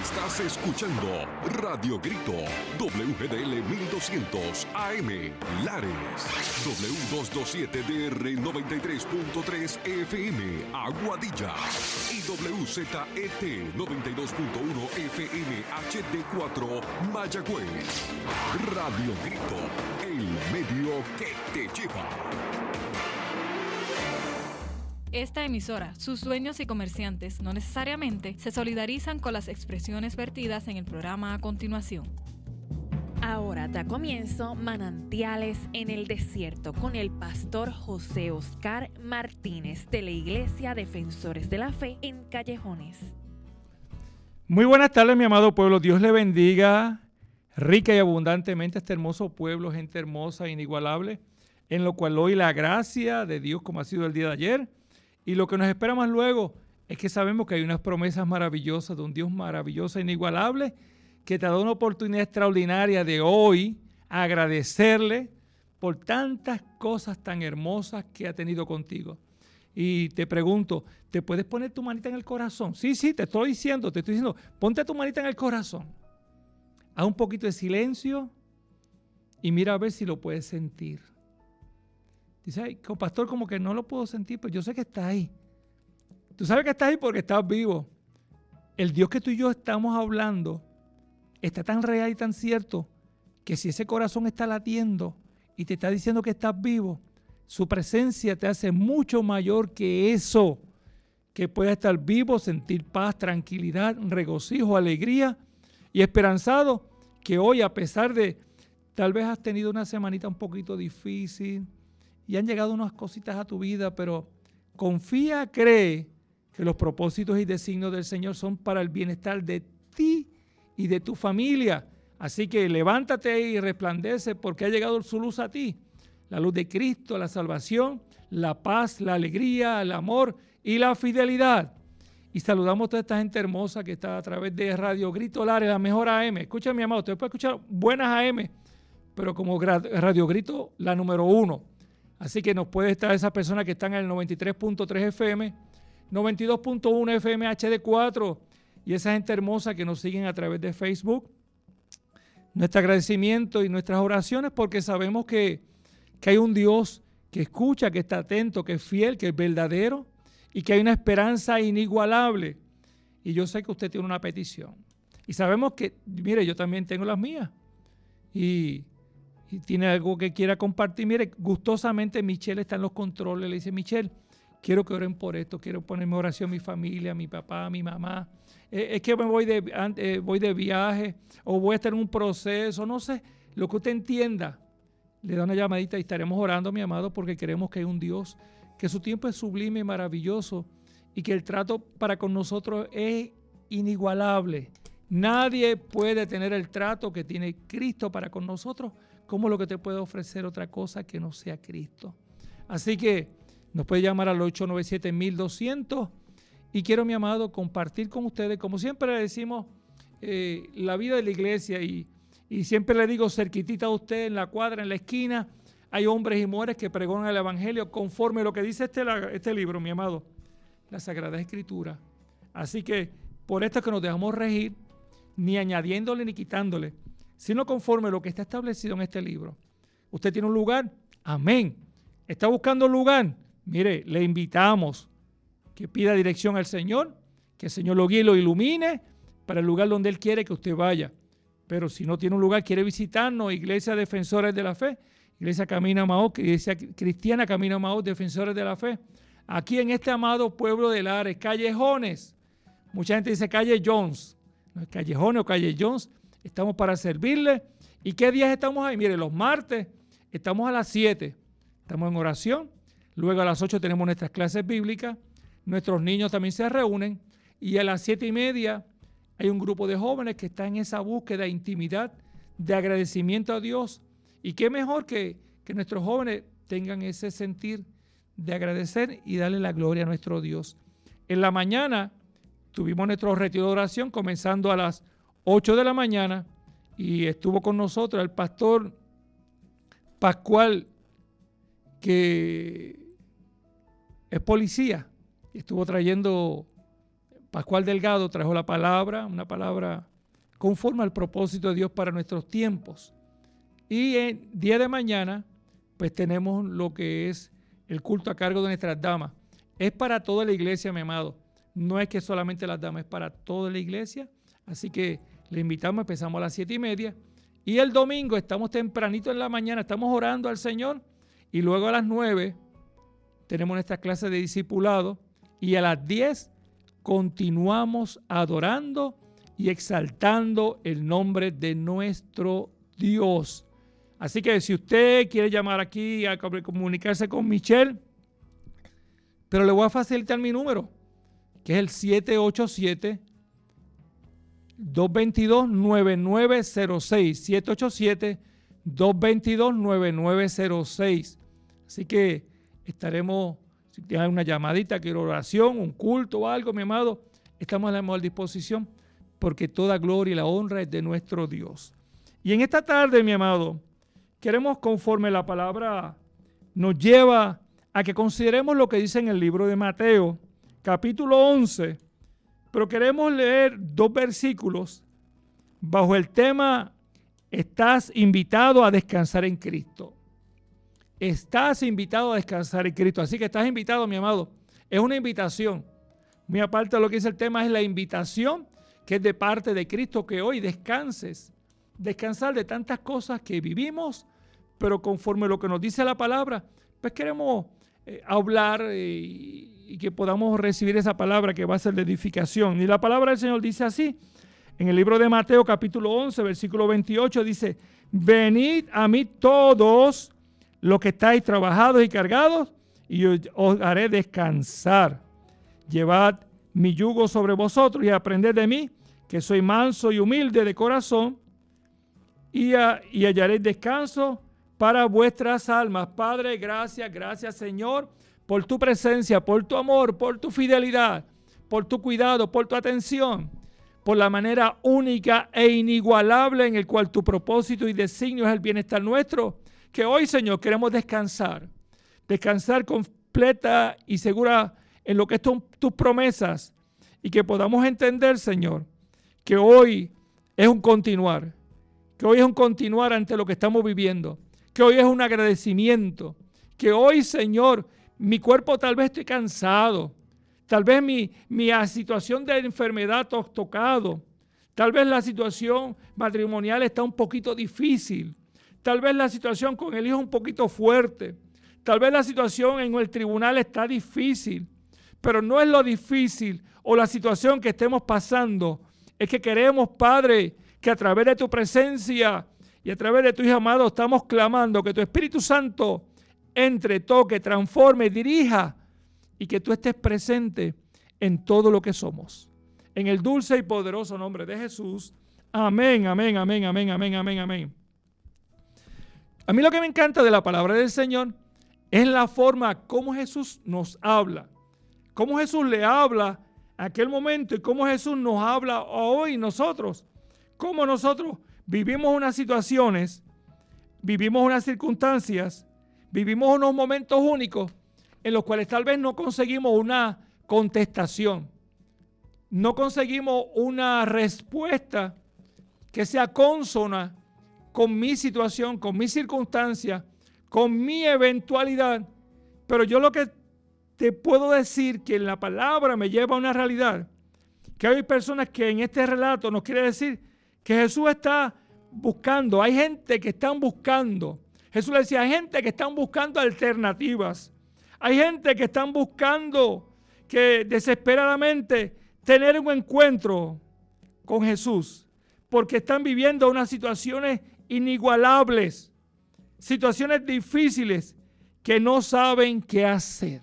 Estás escuchando Radio Grito, WGDL 1200 AM, Lares, W227DR 93.3 FM, Aguadilla, y WZET 92.1 FM HD4, Mayagüez. Radio Grito, el medio que te lleva. Esta emisora, sus dueños y comerciantes no necesariamente se solidarizan con las expresiones vertidas en el programa a continuación. Ahora da comienzo Manantiales en el Desierto con el pastor José Oscar Martínez de la Iglesia Defensores de la Fe en Callejones. Muy buenas tardes, mi amado pueblo. Dios le bendiga rica y abundantemente a este hermoso pueblo, gente hermosa e inigualable, en lo cual hoy la gracia de Dios, como ha sido el día de ayer, y lo que nos espera más luego es que sabemos que hay unas promesas maravillosas de un Dios maravilloso e inigualable que te da una oportunidad extraordinaria de hoy agradecerle por tantas cosas tan hermosas que ha tenido contigo. Y te pregunto, ¿te puedes poner tu manita en el corazón? Sí, te estoy diciendo, ponte tu manita en el corazón. Haz un poquito de silencio y mira a ver si lo puedes sentir. Dice, ay, pastor, como que no lo puedo sentir, pero yo sé que está ahí. Tú sabes que está ahí porque estás vivo. El Dios que tú y yo estamos hablando está tan real y tan cierto que si ese corazón está latiendo y te está diciendo que estás vivo, su presencia te hace mucho mayor que eso, que puedas estar vivo, sentir paz, tranquilidad, regocijo, alegría y esperanzado que hoy, a pesar de tal vez has tenido una semanita un poquito difícil, y han llegado unas cositas a tu vida, pero confía, cree que los propósitos y designios del Señor son para el bienestar de ti y de tu familia. Así que levántate y resplandece porque ha llegado su luz a ti. La luz de Cristo, la salvación, la paz, la alegría, el amor y la fidelidad. Y saludamos a toda esta gente hermosa que está a través de Radio Grito Lares, la mejor AM. Escucha, mi amado, usted puede escuchar buenas AM, pero como Radio Grito, la número 1. Así que nos puede estar esas personas que están en el 93.3 FM, 92.1 FM HD4 y esa gente hermosa que nos siguen a través de Facebook. Nuestro agradecimiento y nuestras oraciones porque sabemos que hay un Dios que escucha, que está atento, que es fiel, que es verdadero y que hay una esperanza inigualable. Y yo sé que usted tiene una petición. Y sabemos que, mire, yo también tengo las mías. Y tiene algo que quiera compartir. Mire, gustosamente Michelle está en los controles. Le dice, Michelle, quiero que oren por esto. Quiero ponerme oración a mi familia, a mi papá, a mi mamá. Es que me voy de viaje o voy a estar en un proceso. No sé, lo que usted entienda. Le da una llamadita y estaremos orando, mi amado, porque creemos que hay un Dios, que su tiempo es sublime y maravilloso y que el trato para con nosotros es inigualable. Nadie puede tener el trato que tiene Cristo para con nosotros como lo que te puede ofrecer otra cosa que no sea Cristo. Así que nos puede llamar al 897-1200 y quiero, mi amado, compartir con ustedes, como siempre le decimos, la vida de la iglesia y siempre le digo, cerquitita a usted, en la cuadra, en la esquina, hay hombres y mujeres que pregonan el evangelio conforme a lo que dice este libro, mi amado, la Sagrada Escritura. Así que por esto es que nos dejamos regir, ni añadiéndole ni quitándole, sino conforme a lo que está establecido en este libro. ¿Usted tiene un lugar? Amén. ¿Está buscando un lugar? Mire, le invitamos que pida dirección al Señor, que el Señor lo guíe y lo ilumine para el lugar donde Él quiere que usted vaya. Pero si no tiene un lugar, quiere visitarnos, Iglesia Defensores de la Fe, Iglesia Camino Emaús, Iglesia Cristiana Camino Emaús, Defensores de la Fe, aquí en este amado pueblo de Lares, Callejones. Mucha gente dice Calle Jones, no es Callejones o Calle Jones. Estamos para servirle. ¿Y qué días estamos ahí? Mire, los martes estamos a las 7. Estamos en oración. Luego a las 8 tenemos nuestras clases bíblicas. Nuestros niños también se reúnen. Y a las 7:30 hay un grupo de jóvenes que está en esa búsqueda de intimidad, de agradecimiento a Dios. Y qué mejor que nuestros jóvenes tengan ese sentir de agradecer y darle la gloria a nuestro Dios. En la mañana tuvimos nuestro retiro de oración comenzando a las 8 de la mañana y estuvo con nosotros el pastor Pascual, que es policía, estuvo trayendo Pascual Delgado trajo la palabra, una palabra conforme al propósito de Dios para nuestros tiempos. Y el día de mañana, pues tenemos lo que es el culto a cargo de nuestras damas. Es para toda la iglesia, mi amado. No es que solamente las damas, es para toda la iglesia. Así que le invitamos, empezamos a las 7:30. Y el domingo estamos tempranito en la mañana, estamos orando al Señor. Y luego a las 9 tenemos nuestra clase de discipulado. Y a las 10 continuamos adorando y exaltando el nombre de nuestro Dios. Así que si usted quiere llamar aquí a comunicarse con Michelle, pero le voy a facilitar mi número, que es el 787-222-9906. 787-222-9906. Así que estaremos, si tiene una llamadita, quiero oración, un culto o algo, mi amado, estamos a la mejor disposición, porque toda gloria y la honra es de nuestro Dios. Y en esta tarde, mi amado, queremos, conforme la palabra nos lleva a que consideremos lo que dice en el libro de Mateo, capítulo 11, pero queremos leer 2 versículos bajo el tema: estás invitado a descansar en Cristo. Estás invitado a descansar en Cristo. Así que estás invitado, mi amado. Es una invitación. Muy aparte de lo que dice el tema, es la invitación que es de parte de Cristo, que hoy descanses. Descansar de tantas cosas que vivimos, pero conforme lo que nos dice la palabra, pues queremos hablar y que podamos recibir esa palabra que va a ser de edificación. Y la palabra del Señor dice así, en el libro de Mateo capítulo 11, versículo 28, dice: venid a mí todos los que estáis trabajados y cargados, y os haré descansar. Llevad mi yugo sobre vosotros y aprended de mí, que soy manso y humilde de corazón, y hallaréis descanso para vuestras almas. Padre, gracias Señor, por tu presencia, por tu amor, por tu fidelidad, por tu cuidado, por tu atención, por la manera única e inigualable en el cual tu propósito y designio es el bienestar nuestro, que hoy, Señor, queremos descansar completa y segura en lo que son tus promesas, y que podamos entender, Señor, que hoy es un continuar, ante lo que estamos viviendo, que hoy es un agradecimiento, que hoy, Señor, mi cuerpo tal vez estoy cansado, tal vez mi situación de enfermedad ha tocado, tal vez la situación matrimonial está un poquito difícil, tal vez la situación con el hijo es un poquito fuerte, tal vez la situación en el tribunal está difícil, pero no es lo difícil o la situación que estemos pasando, es que queremos, Padre, que a través de tu presencia y a través de tu Hijo amado estamos clamando que tu Espíritu Santo entre, toque, transforme, dirija, y que tú estés presente en todo lo que somos. En el dulce y poderoso nombre de Jesús. Amén, amén, amén, amén, amén, amén, amén. A mí lo que me encanta de la palabra del Señor es la forma como Jesús nos habla. Cómo Jesús le habla en aquel momento y cómo Jesús nos habla hoy nosotros. Cómo nosotros vivimos unas situaciones, vivimos unas circunstancias, vivimos unos momentos únicos en los cuales tal vez no conseguimos una contestación, no conseguimos una respuesta que sea consona con mi situación, con mi circunstancia, con mi eventualidad. Pero yo lo que te puedo decir que la palabra me lleva a una realidad, que hay personas que en este relato nos quiere decir que Jesús está buscando, hay gente que están buscando. Jesús le decía, hay gente que están buscando alternativas. Hay gente que están buscando que desesperadamente tener un encuentro con Jesús, porque están viviendo unas situaciones inigualables, situaciones difíciles que no saben qué hacer.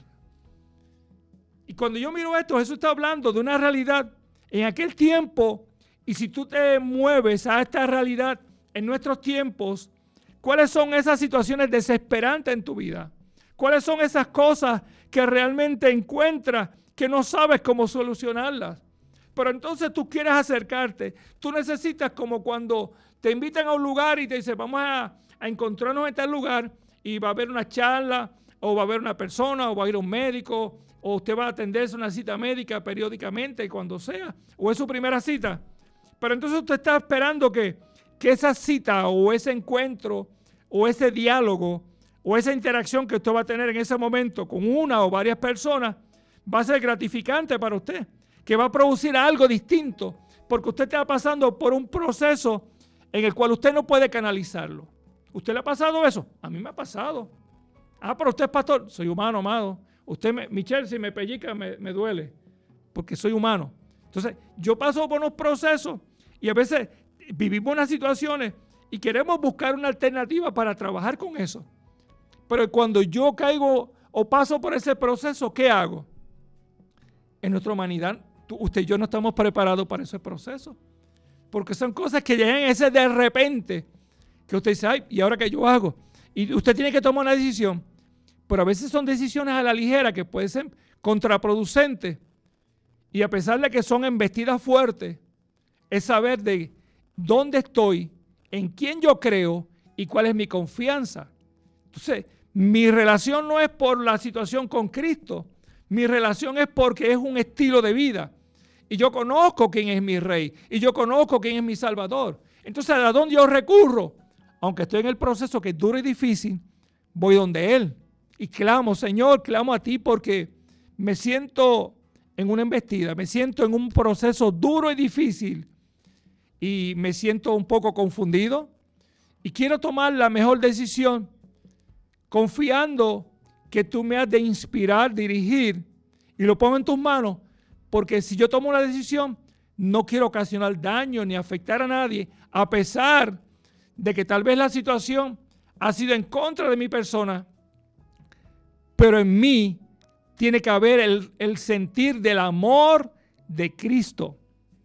Y cuando yo miro esto, Jesús está hablando de una realidad en aquel tiempo, y si tú te mueves a esta realidad en nuestros tiempos, ¿cuáles son esas situaciones desesperantes en tu vida? ¿Cuáles son esas cosas que realmente encuentras que no sabes cómo solucionarlas? Pero entonces tú quieres acercarte. Tú necesitas, como cuando te invitan a un lugar y te dicen, vamos a encontrarnos en tal lugar y va a haber una charla, o va a ver una persona, o va a ir a un médico, o usted va a atenderse una cita médica periódicamente, cuando sea, o es su primera cita. Pero entonces usted está esperando que esa cita o ese encuentro o ese diálogo o esa interacción que usted va a tener en ese momento con una o varias personas va a ser gratificante para usted, que va a producir algo distinto, porque usted está pasando por un proceso en el cual usted no puede canalizarlo. ¿Usted le ha pasado eso? A mí me ha pasado. Pero usted es pastor. Soy humano, amado. Michelle, si me pellizca me duele, porque soy humano. Entonces, yo paso por unos procesos y a veces vivimos unas situaciones y queremos buscar una alternativa para trabajar con eso. Pero cuando yo caigo o paso por ese proceso, ¿qué hago? En nuestra humanidad, usted y yo no estamos preparados para ese proceso. Porque son cosas que llegan ese de repente, que usted dice, ay, ¿y ahora qué yo hago? Y usted tiene que tomar una decisión. Pero a veces son decisiones a la ligera que pueden ser contraproducentes. Y a pesar de que son embestidas fuertes, es saber de dónde estoy, en quién yo creo y cuál es mi confianza. Entonces, mi relación no es por la situación con Cristo. Mi relación es porque es un estilo de vida. Y yo conozco quién es mi Rey. Y yo conozco quién es mi Salvador. Entonces, ¿a dónde yo recurro? Aunque estoy en el proceso que es duro y difícil, voy donde Él. Y clamo, Señor, clamo a ti porque me siento en una embestida, me siento en un proceso duro y difícil y me siento un poco confundido y quiero tomar la mejor decisión confiando que tú me has de inspirar, dirigir y lo pongo en tus manos porque si yo tomo una decisión no quiero ocasionar daño ni afectar a nadie a pesar de que tal vez la situación ha sido en contra de mi persona, pero en mí tiene que haber el sentir del amor de Cristo.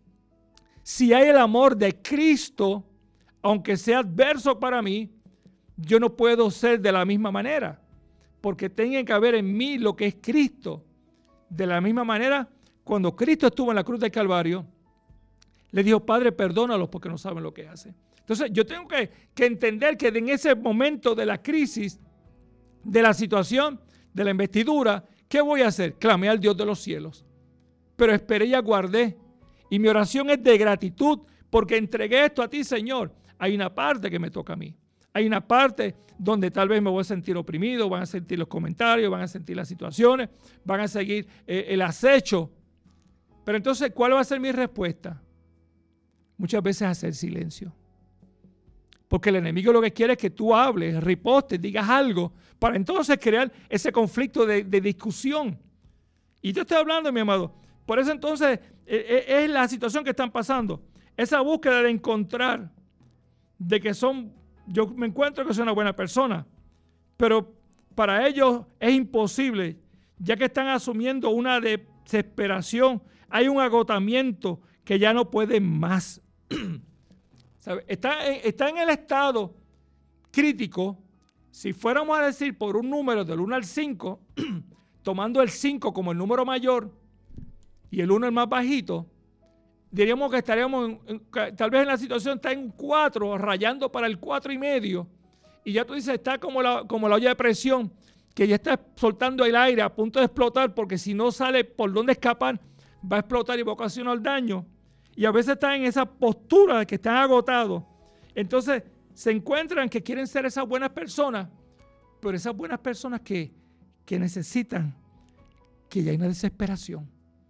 Si hay el amor de Cristo, aunque sea adverso para mí, yo no puedo ser de la misma manera, porque tiene que haber en mí lo que es Cristo. De la misma manera, cuando Cristo estuvo en la cruz del Calvario, le dijo, Padre, perdónalos porque no saben lo que hacen. Entonces, yo tengo que entender que en ese momento de la crisis, de la situación, de la investidura, ¿qué voy a hacer? Clamé al Dios de los cielos, pero esperé y aguardé. Y mi oración es de gratitud porque entregué esto a ti, Señor. Hay una parte que me toca a mí. Hay una parte donde tal vez me voy a sentir oprimido, van a sentir los comentarios, van a sentir las situaciones, van a seguir el acecho. Pero entonces, ¿cuál va a ser mi respuesta? Muchas veces hacer silencio. Porque el enemigo lo que quiere es que tú hables, ripostes, digas algo, para entonces crear ese conflicto de discusión. Y yo estoy hablando, mi amado. Por eso entonces es la situación que están pasando. Esa búsqueda de encontrar, de que yo me encuentro que soy una buena persona, pero para ellos es imposible, ya que están asumiendo una desesperación, hay un agotamiento que ya no pueden más. ¿Sabe? Está en el estado crítico. Si fuéramos a decir por un número del 1 al 5, tomando el 5 como el número mayor y el 1 el más bajito, diríamos que estaríamos tal vez en la situación está en un 4, rayando para el 4,5. Y ya tú dices, está como la olla de presión, que ya está soltando el aire a punto de explotar, porque si no sale por dónde escapar, va a explotar y va a ocasionar daño. Y a veces están en esa postura de que están agotados. Entonces se encuentran que quieren ser esas buenas personas, pero esas buenas personas que necesitan, que ya hay una desesperación.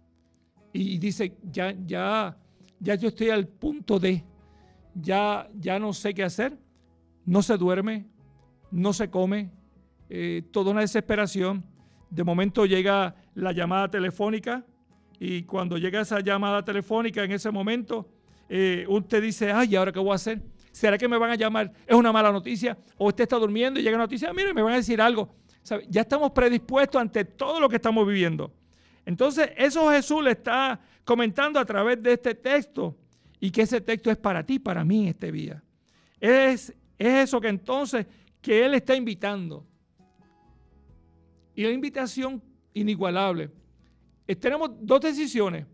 Y dice, ya yo estoy al punto de, ya no sé qué hacer, no se duerme, no se come, toda una desesperación. De momento llega la llamada telefónica. Y cuando llega esa llamada telefónica en ese momento, usted dice, ay, ¿ahora qué voy a hacer? ¿Será que me van a llamar? ¿Es una mala noticia? ¿O usted está durmiendo y llega una noticia? Mire, me van a decir algo. ¿Sabe? Ya estamos predispuestos ante todo lo que estamos viviendo. Entonces, eso Jesús le está comentando a través de este texto. Y que ese texto es para ti, para mí en este día. Es eso que entonces, que Él está invitando. Y la invitación inigualable. Tenemos dos decisiones.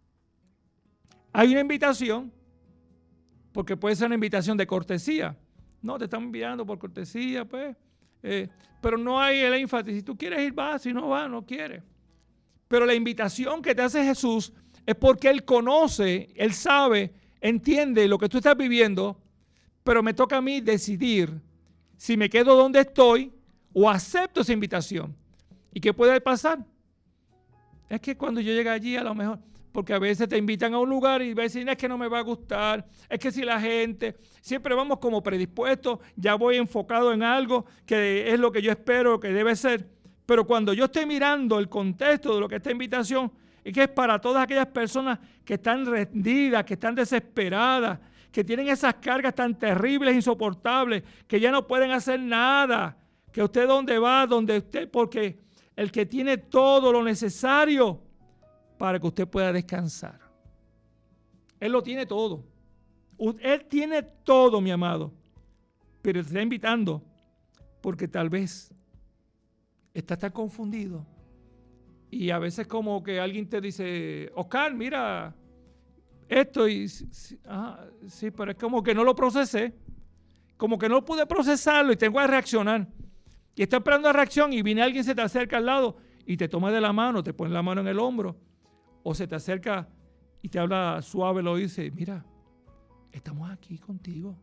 Hay una invitación, porque puede ser una invitación de cortesía. No, te están enviando por cortesía, pues. pero no hay el énfasis. Si tú quieres ir, vas. Si no vas, no quieres. Pero la invitación que te hace Jesús es porque Él conoce, Él sabe, entiende lo que tú estás viviendo, pero me toca a mí decidir si me quedo donde estoy o acepto esa invitación. ¿Y qué puede pasar? Es que cuando yo llegue allí, a lo mejor, porque a veces te invitan a un lugar y vas a decir, es que no me va a gustar, es que si la gente, siempre vamos como predispuestos, ya voy enfocado en algo que es lo que yo espero que debe ser. Pero cuando yo estoy mirando el contexto de lo que esta invitación, es que es para todas aquellas personas que están rendidas, que están desesperadas, que tienen esas cargas tan terribles, insoportables, que ya no pueden hacer nada, que usted donde va, donde usted, porque el que tiene todo lo necesario para que usted pueda descansar. Él lo tiene todo. Él tiene todo, mi amado. Pero te está invitando porque tal vez estás tan confundido. Y a veces como que alguien te dice, Oscar, mira esto. Y sí, pero es como que no lo procesé. Como que no pude procesarlo y tengo que reaccionar. Y está esperando la reacción y viene alguien, se te acerca al lado y te toma de la mano, te pone la mano en el hombro. O se te acerca y te habla suave, lo dice, mira, estamos aquí contigo.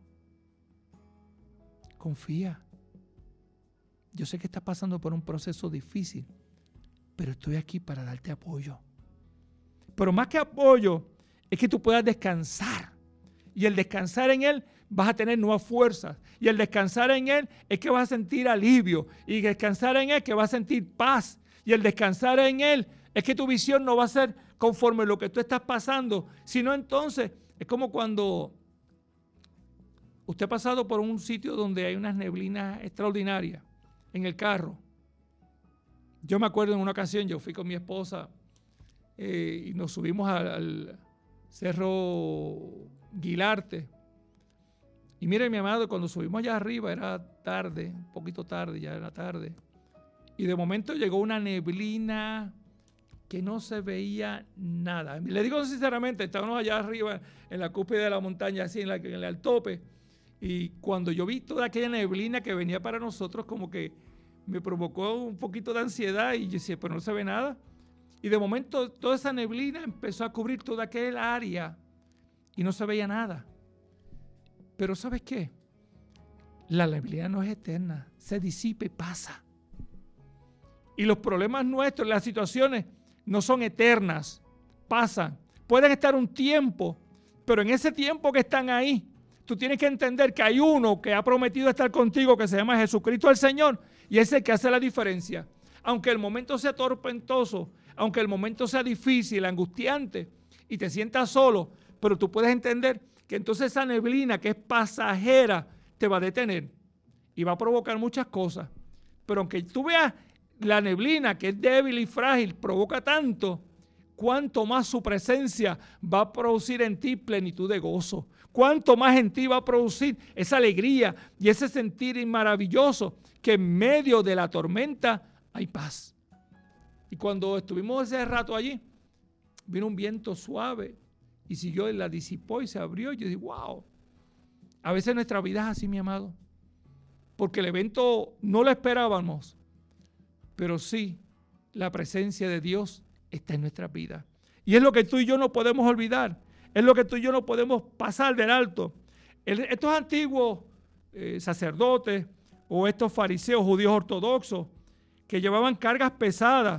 Confía. Yo sé que estás pasando por un proceso difícil, pero estoy aquí para darte apoyo. Pero más que apoyo, es que tú puedas descansar. Y el descansar en Él, vas a tener nuevas fuerzas. Y el descansar en Él es que vas a sentir alivio. Y el descansar en Él es que vas a sentir paz. Y el descansar en Él es que tu visión no va a ser conforme a lo que tú estás pasando, sino entonces es como cuando usted ha pasado por un sitio donde hay unas neblinas extraordinarias en el carro. Yo me acuerdo en una ocasión, yo fui con mi esposa y nos subimos al Cerro Guilarte. Y miren, mi amado, cuando subimos allá arriba era tarde, un poquito tarde, ya era tarde. Y de momento llegó una neblina que no se veía nada. Le digo sinceramente, estábamos allá arriba en la cúspide de la montaña, así en el tope. Y cuando yo vi toda aquella neblina que venía para nosotros, como que me provocó un poquito de ansiedad y yo decía, pero no se ve nada. Y de momento toda esa neblina empezó a cubrir toda aquella área y no se veía nada. Pero ¿sabes qué? La neblina no es eterna, se disipa y pasa. Y los problemas nuestros, las situaciones no son eternas, pasan. Pueden estar un tiempo, pero en ese tiempo que están ahí, tú tienes que entender que hay uno que ha prometido estar contigo, que se llama Jesucristo el Señor, y es el que hace la diferencia. Aunque el momento sea tormentoso, aunque el momento sea difícil, angustiante, y te sientas solo, pero tú puedes entender que entonces esa neblina que es pasajera te va a detener y va a provocar muchas cosas. Pero aunque tú veas la neblina que es débil y frágil, provoca tanto, cuánto más su presencia va a producir en ti plenitud de gozo. Cuánto más en ti va a producir esa alegría y ese sentir maravilloso que en medio de la tormenta hay paz. Y cuando estuvimos ese rato allí, vino un viento suave y siguió y la disipó y se abrió. Y yo dije, wow. A veces nuestra vida es así, mi amado. Porque el evento no lo esperábamos. Pero sí, la presencia de Dios está en nuestras vidas. Y es lo que tú y yo no podemos olvidar. Es lo que tú y yo no podemos pasar del alto. Estos antiguos sacerdotes o estos fariseos judíos ortodoxos que llevaban cargas pesadas,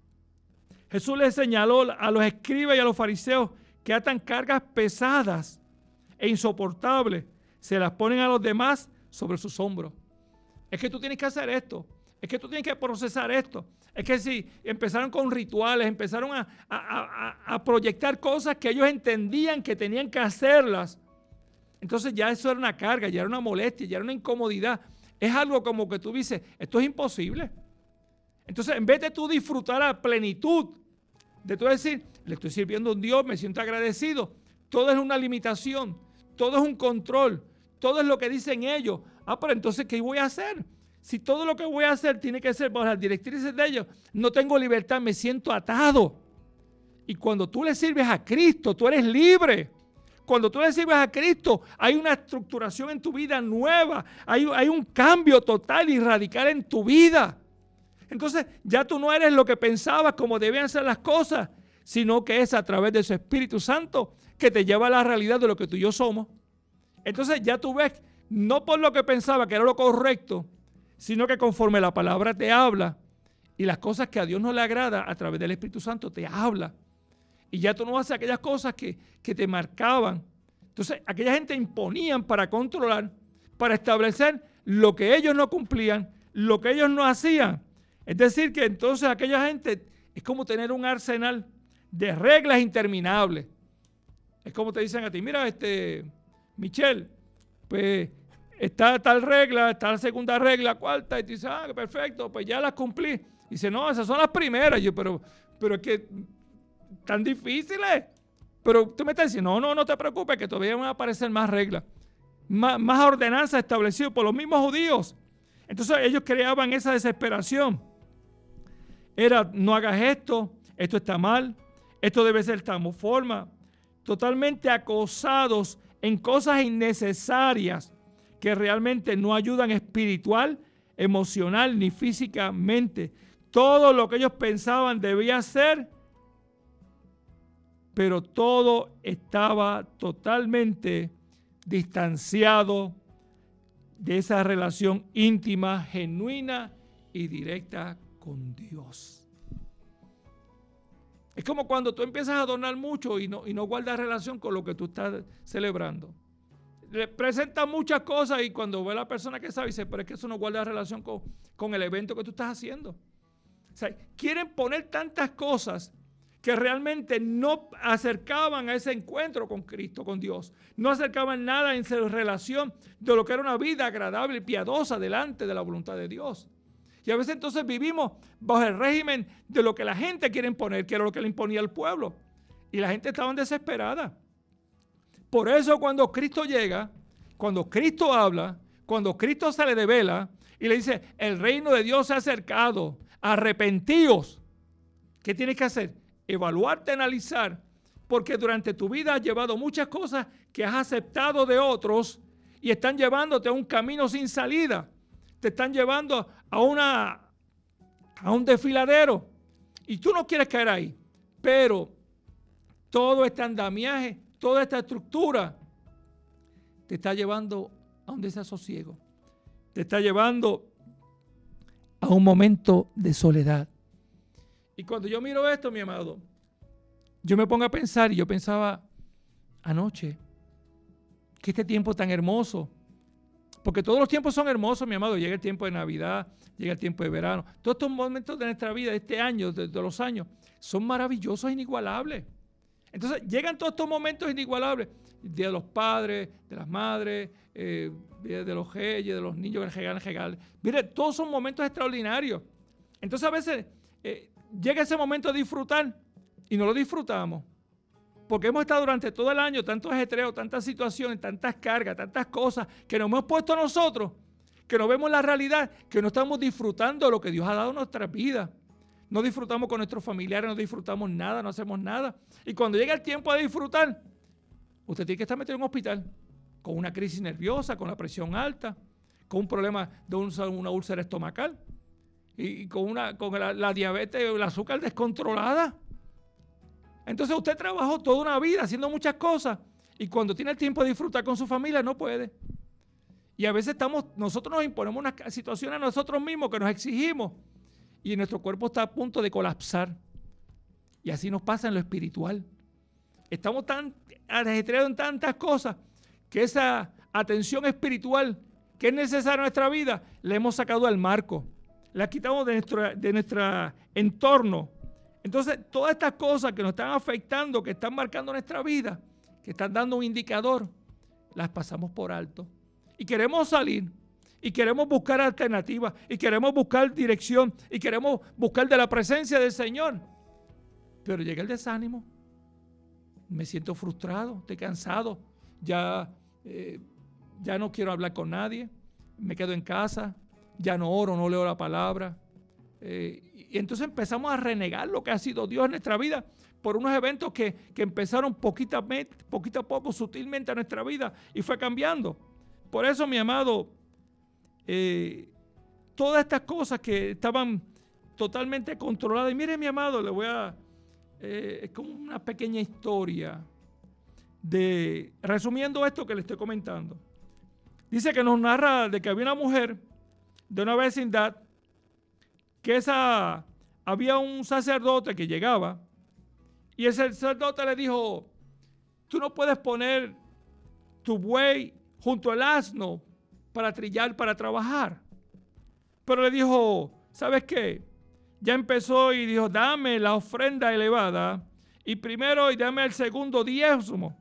Jesús les señaló a los escribas y a los fariseos que atan cargas pesadas e insoportables, se las ponen a los demás sobre sus hombros. Es que tú tienes que hacer esto. Es que tú tienes que procesar esto. Es que si empezaron con rituales, empezaron a proyectar cosas que ellos entendían que tenían que hacerlas. Entonces ya eso era una carga, ya era una molestia, ya era una incomodidad. Es algo como que tú dices, esto es imposible. Entonces en vez de tú disfrutar a plenitud, de tú decir, le estoy sirviendo a un Dios, me siento agradecido, todo es una limitación, todo es un control, todo es lo que dicen ellos. Pero entonces, ¿qué voy a hacer? Si todo lo que voy a hacer tiene que ser bajo las directrices de ellos, no tengo libertad, me siento atado. Y cuando tú le sirves a Cristo, tú eres libre. Cuando tú recibes a Cristo, hay una estructuración en tu vida nueva. Hay un cambio total y radical en tu vida. Entonces, ya tú no eres lo que pensabas como debían ser las cosas, sino que es a través de su Espíritu Santo que te lleva a la realidad de lo que tú y yo somos. Entonces, ya tú ves, no por lo que pensaba que era lo correcto, sino que conforme la palabra te habla y las cosas que a Dios no le agrada, a través del Espíritu Santo te habla. Y ya tú no haces aquellas cosas que te marcaban. Entonces, aquella gente imponían para controlar, para establecer lo que ellos no cumplían, lo que ellos no hacían. Es decir, que entonces aquella gente es como tener un arsenal de reglas interminables. Es como te dicen a ti, mira, Michelle, pues está tal regla, está la segunda regla, cuarta, y tú dices, perfecto, pues ya las cumplí. Y dice, no, esas son las primeras. Yo, pero es que tan difíciles. Pero tú me estás diciendo, no te preocupes, que todavía van a aparecer más reglas, más ordenanzas establecidas por los mismos judíos. Entonces ellos creaban esa desesperación. Era, no hagas esto está mal, esto debe ser de esta forma. Totalmente acosados en cosas innecesarias que realmente no ayudan espiritual, emocional ni físicamente. Todo lo que ellos pensaban debía ser, pero todo estaba totalmente distanciado de esa relación íntima, genuina y directa con Dios. Es como cuando tú empiezas a adornar mucho y no guardas relación con lo que tú estás celebrando. Le presentas muchas cosas y cuando ve a la persona que sabe, dice, pero es que eso no guarda relación con el evento que tú estás haciendo. O sea, quieren poner tantas cosas que realmente no acercaban a ese encuentro con Cristo, con Dios. No acercaban nada en su relación de lo que era una vida agradable y piadosa delante de la voluntad de Dios. Y a veces entonces vivimos bajo el régimen de lo que la gente quiere imponer, que era lo que le imponía al pueblo. Y la gente estaba desesperada. Por eso cuando Cristo llega, cuando Cristo habla, cuando Cristo se le devela y le dice, el reino de Dios se ha acercado, arrepentíos. ¿Qué tienes que hacer? Evaluarte, analizar, porque durante tu vida has llevado muchas cosas que has aceptado de otros y están llevándote a un camino sin salida. Te están llevando a un desfiladero y tú no quieres caer ahí, pero todo este andamiaje, toda esta estructura te está llevando a un desasosiego, te está llevando a un momento de soledad. Y cuando yo miro esto, mi amado, yo me pongo a pensar, y yo pensaba anoche, que este tiempo tan hermoso, porque todos los tiempos son hermosos, mi amado. Llega el tiempo de Navidad, llega el tiempo de verano. Todos estos momentos de nuestra vida, de este año, de los años, son maravillosos e inigualables. Entonces, llegan todos estos momentos inigualables. El Día de los Padres, de las Madres, Día de los Reyes, de los niños que regalan. Mire, todos son momentos extraordinarios. Entonces, a veces llega ese momento de disfrutar y no lo disfrutamos. Porque hemos estado durante todo el año, tantos ajetreos, tantas situaciones, tantas cargas, tantas cosas que nos hemos puesto nosotros, que no vemos la realidad, que no estamos disfrutando de lo que Dios ha dado en nuestras vidas. No disfrutamos con nuestros familiares, no disfrutamos nada, no hacemos nada. Y cuando llega el tiempo de disfrutar, usted tiene que estar metido en un hospital con una crisis nerviosa, con la presión alta, con un problema de una úlcera estomacal y con la diabetes, el azúcar descontrolada. Entonces usted trabajó toda una vida haciendo muchas cosas y cuando tiene el tiempo de disfrutar con su familia no puede. Y a veces nosotros nos imponemos una situación a nosotros mismos que nos exigimos y nuestro cuerpo está a punto de colapsar. Y así nos pasa en lo espiritual. Estamos tan ajetreados en tantas cosas que esa atención espiritual que es necesaria en nuestra vida la hemos sacado al marco. La quitamos de nuestro entorno. Entonces, todas estas cosas que nos están afectando, que están marcando nuestra vida, que están dando un indicador, las pasamos por alto. Y queremos salir, y queremos buscar alternativas, y queremos buscar dirección, y queremos buscar de la presencia del Señor. Pero llega el desánimo. Me siento frustrado, estoy cansado, ya no quiero hablar con nadie, me quedo en casa, ya no oro, no leo la palabra. Y entonces empezamos a renegar lo que ha sido Dios en nuestra vida por unos eventos que empezaron poquito a poco, sutilmente a nuestra vida y fue cambiando. Por eso, mi amado, todas estas cosas que estaban totalmente controladas. Y mire, mi amado, le voy a... es como una pequeña historia resumiendo esto que le estoy comentando. Dice que nos narra de que había una mujer de una vecindad que había un sacerdote que llegaba y el sacerdote le dijo: tú no puedes poner tu buey junto al asno para trillar, para trabajar. Pero le dijo: ¿sabes qué? Ya empezó y dijo: dame la ofrenda elevada y primero y dame el segundo diezmo.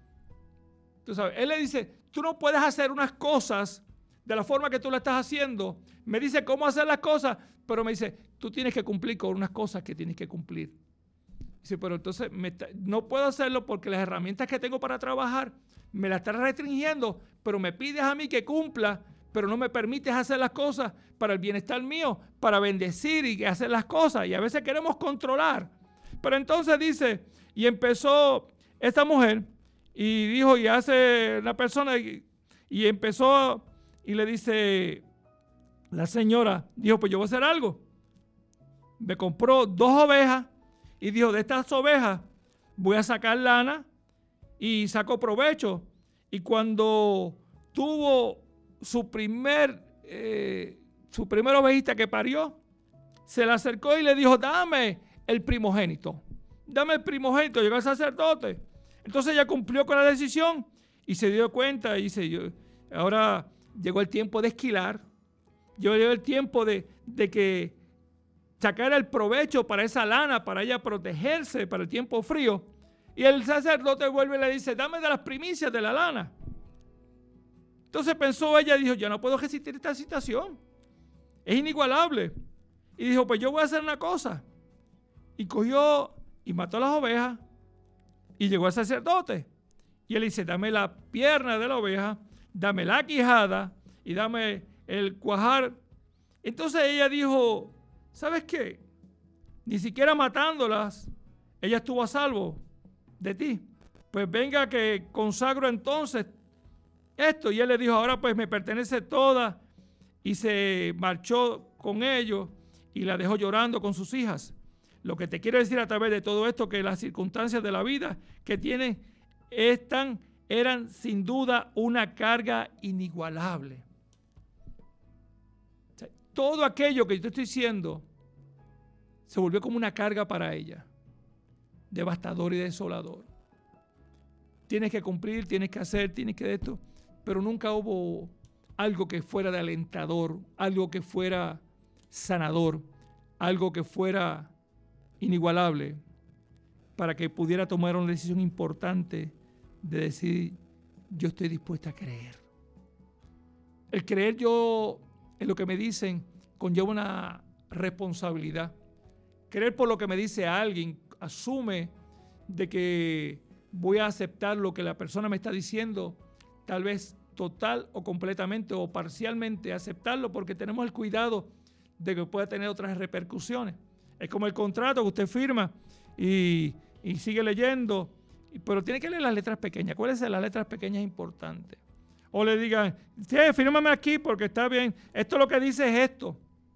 Tú sabes, él le dice: tú no puedes hacer unas cosas de la forma que tú la estás haciendo. Me dice cómo hacer las cosas, pero me dice: tú tienes que cumplir con unas cosas que tienes que cumplir. Dice: pero entonces no puedo hacerlo porque las herramientas que tengo para trabajar me las estás restringiendo, pero me pides a mí que cumpla, pero no me permites hacer las cosas para el bienestar mío, para bendecir y hacer las cosas. Y a veces queremos controlar. Pero entonces dice, y empezó esta mujer y dijo, y hace la persona, y empezó y le dice, la señora dijo: pues yo voy a hacer algo. Me compró 2 ovejas y dijo: de estas ovejas voy a sacar lana, y sacó provecho. Y cuando tuvo su primera ovejita que parió, se le acercó y le dijo: dame el primogénito. Dame el primogénito. Llegó el sacerdote. Entonces ella cumplió con la decisión y se dio cuenta y dice: ahora llegó el tiempo de esquilar. Llegó el tiempo de que sacar el provecho para esa lana, para ella protegerse para el tiempo frío. Y el sacerdote vuelve y le dice: dame de las primicias de la lana. Entonces pensó ella y dijo: yo no puedo resistir esta situación. Es inigualable. Y dijo: pues yo voy a hacer una cosa. Y cogió y mató las ovejas y llegó al sacerdote. Y él dice: dame la pierna de la oveja, dame la quijada y dame el cuajar. Entonces ella dijo: ¿sabes qué? Ni siquiera matándolas, ella estuvo a salvo de ti. Pues venga que consagro entonces esto. Y él le dijo: ahora pues me pertenece toda. Y se marchó con ellos y la dejó llorando con sus hijas. Lo que te quiero decir a través de todo esto, que las circunstancias de la vida que tienen eran sin duda una carga inigualable. O sea, todo aquello que yo te estoy diciendo se volvió como una carga para ella, devastador y desolador. Tienes que cumplir, tienes que hacer, tienes que esto, pero nunca hubo algo que fuera de alentador, algo que fuera sanador, algo que fuera inigualable para que pudiera tomar una decisión importante de decir: yo estoy dispuesta a creer. El creer yo en lo que me dicen conlleva una responsabilidad. Creer por lo que me dice alguien asume de que voy a aceptar lo que la persona me está diciendo, tal vez total o completamente o parcialmente aceptarlo, porque tenemos el cuidado de que pueda tener otras repercusiones. Es como el contrato que usted firma y sigue leyendo, pero tiene que leer las letras pequeñas. ¿Cuáles son las letras pequeñas importantes? O le digan: sí, fírmame aquí porque está bien, esto lo que dice es esto.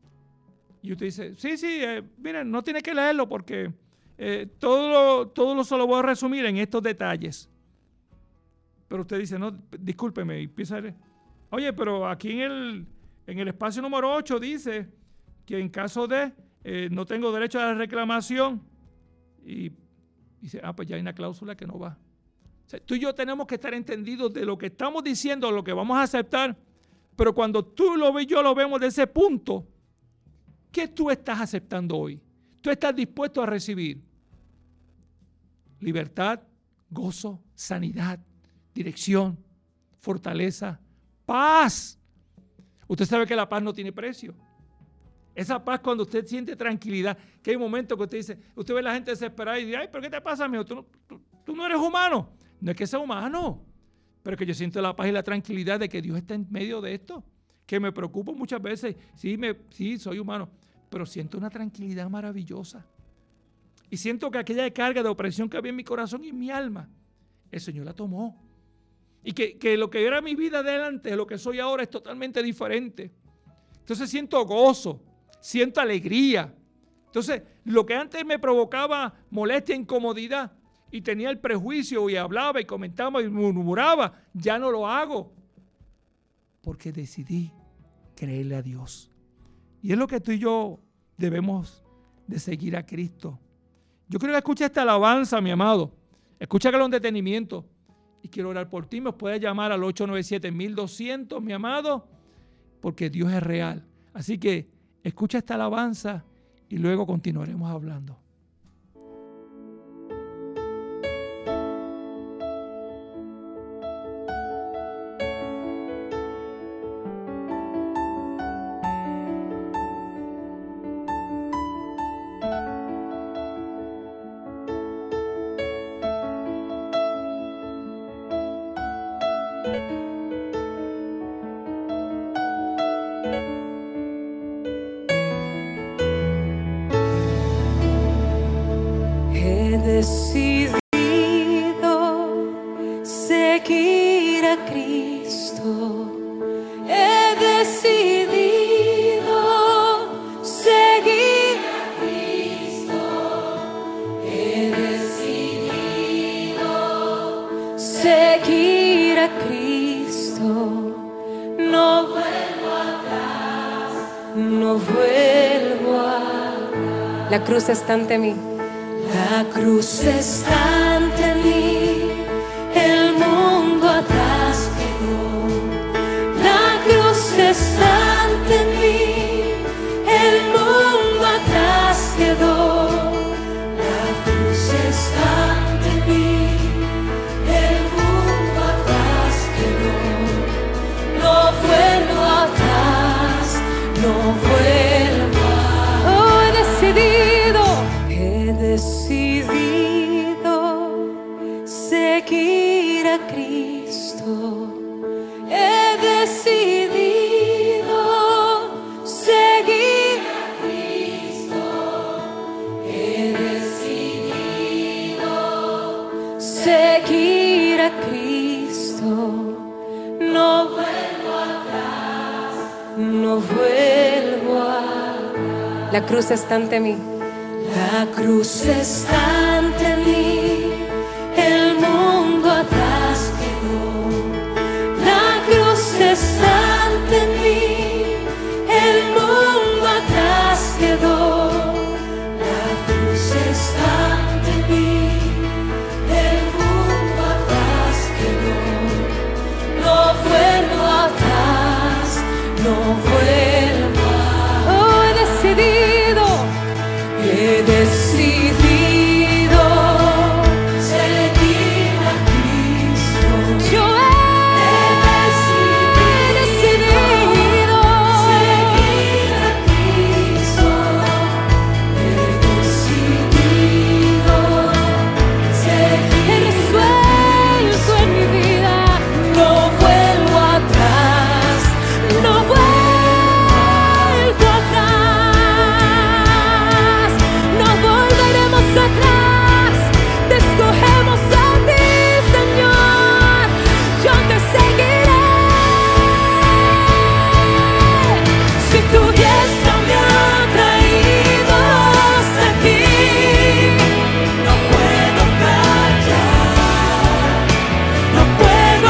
Y usted dice: sí, miren, no tiene que leerlo porque todo lo solo voy a resumir en estos detalles. Pero usted dice: no, discúlpeme, y empieza a leer. Oye, pero aquí en el espacio número 8 dice que en caso de no tengo derecho a la reclamación. Y dice: pues ya hay una cláusula que no va. O sea, tú y yo tenemos que estar entendidos de lo que estamos diciendo, lo que vamos a aceptar. Pero cuando tú lo ves, yo lo vemos de ese punto, ¿qué tú estás aceptando hoy? ¿Tú estás dispuesto a recibir libertad, gozo, sanidad, dirección, fortaleza, paz? Usted sabe que la paz no tiene precio. Esa paz, cuando usted siente tranquilidad, que hay momentos que usted dice, usted ve a la gente desesperada y dice: ay, ¿pero qué te pasa, amigo? Tú no eres humano. No es que sea humano, pero es que yo siento la paz y la tranquilidad de que Dios está en medio de esto, que me preocupo muchas veces. Sí, soy humano, pero siento una tranquilidad maravillosa. Y siento que aquella carga de opresión que había en mi corazón y en mi alma, el Señor la tomó. Y que lo que era mi vida de antes, lo que soy ahora, es totalmente diferente. Entonces siento gozo, siento alegría. Entonces, lo que antes me provocaba molestia, incomodidad, y tenía el prejuicio y hablaba y comentaba y murmuraba, ya no lo hago. Porque decidí creerle a Dios. Y es lo que tú y yo debemos de seguir a Cristo. Yo quiero que escuches esta alabanza, mi amado. Escucha con detenimiento. Y quiero orar por ti. Me puedes llamar al 897-1200, mi amado, porque Dios es real. Así que escucha esta alabanza y luego continuaremos hablando. Decidido seguir a Cristo. He decidido seguir a Cristo. He decidido seguir a Cristo. No vuelvo atrás, no vuelvo atrás. La cruz está ante mí. La cruz está ante mí, el mundo atrás quedó. La cruz está ante mí, el mundo atrás quedó. La cruz está ante mí, el mundo atrás quedó. No vuelvo atrás, no vuelvo atrás. Oh, he decidido seguir a Cristo. He decidido seguir a Cristo. He decidido seguir a Cristo. No vuelvo atrás, no vuelvo atrás. La cruz está ante mí. La cruz está ante mí, el mundo atrás quedó. La cruz está ante mí, el mundo atrás quedó. La cruz está ante mí, el mundo atrás quedó. No vuelvo atrás, no vuelvo atrás. Oh, he decidido seguir a Cristo. Yo he decidido seguir a Cristo. He decidido seguir. He resuelto en mi vida. No vuelvo atrás, no vuelvo atrás. No volveremos atrás, te escogemos a ti, Señor. Yo te seguiré. Si tu diestra me ha traído hasta aquí, no puedo callar, no puedo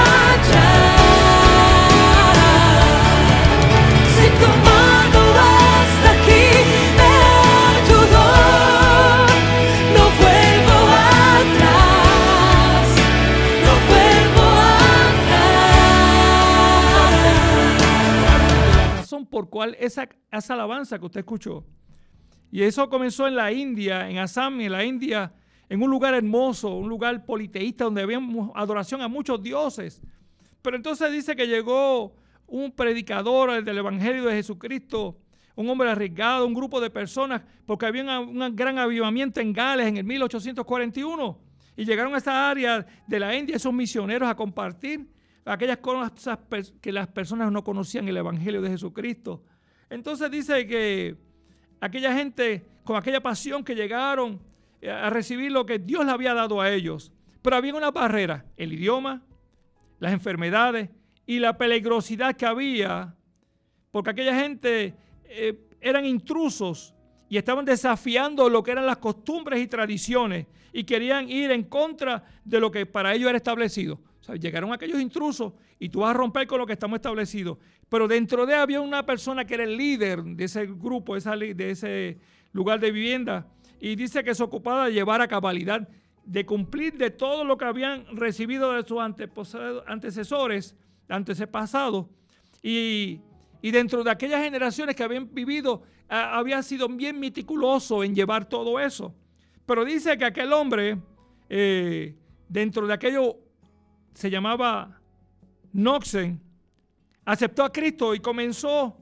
callar. Si tu mano hasta aquí me ayudó, no vuelvo atrás, no vuelvo atrás. La razón por cual esa alabanza que usted escuchó, y eso comenzó en la India, en Assam, en la India, en un lugar hermoso, un lugar politeísta donde había adoración a muchos dioses. Pero entonces dice que llegó un predicador del Evangelio de Jesucristo, un hombre arriesgado, un grupo de personas, porque había un gran avivamiento en Gales en el 1841. Y llegaron a esa área de la India esos misioneros a compartir aquellas cosas que las personas no conocían, el Evangelio de Jesucristo. Entonces dice que aquella gente con aquella pasión que llegaron a recibir lo que Dios le había dado a ellos. Pero había una barrera, el idioma, las enfermedades y la peligrosidad que había, porque aquella gente eran intrusos y estaban desafiando lo que eran las costumbres y tradiciones y querían ir en contra de lo que para ellos era establecido. O sea, llegaron aquellos intrusos y tú vas a romper con lo que estamos establecido. Pero dentro de había una persona que era el líder de ese grupo, de ese lugar de vivienda, y dice que se ocupaba de llevar a cabalidad, de cumplir de todo lo que habían recibido de sus antecesores, antepasados, y dentro de aquellas generaciones que habían vivido, había sido bien meticuloso en llevar todo eso. Pero dice que aquel hombre, dentro de aquello, se llamaba Noxen, aceptó a Cristo y comenzó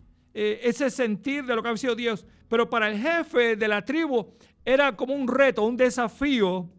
ese sentir de lo que había sido Dios. Pero para el jefe de la tribu era como un reto, un desafío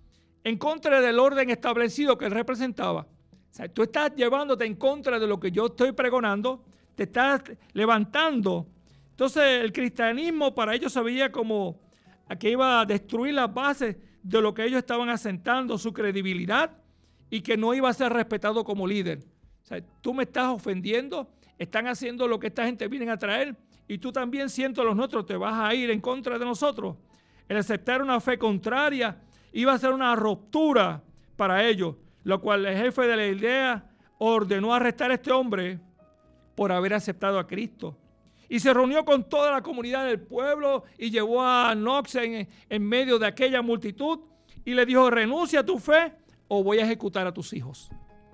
en contra del orden establecido que él representaba. O sea, tú estás llevándote en contra de lo que yo estoy pregonando, te estás levantando. Entonces el cristianismo para ellos se veía como que iba a destruir las bases de lo que ellos estaban asentando, su credibilidad, y que no iba a ser respetado como líder. O sea, tú me estás ofendiendo, están haciendo lo que esta gente viene a traer, y tú también, siendo los nuestros, te vas a ir en contra de nosotros. El aceptar una fe contraria iba a ser una ruptura para ellos, lo cual el jefe de la aldea ordenó arrestar a este hombre por haber aceptado a Cristo. Y se reunió con toda la comunidad del pueblo y llevó a Noxen en medio de aquella multitud y le dijo: renuncia a tu fe o voy a ejecutar a tus hijos.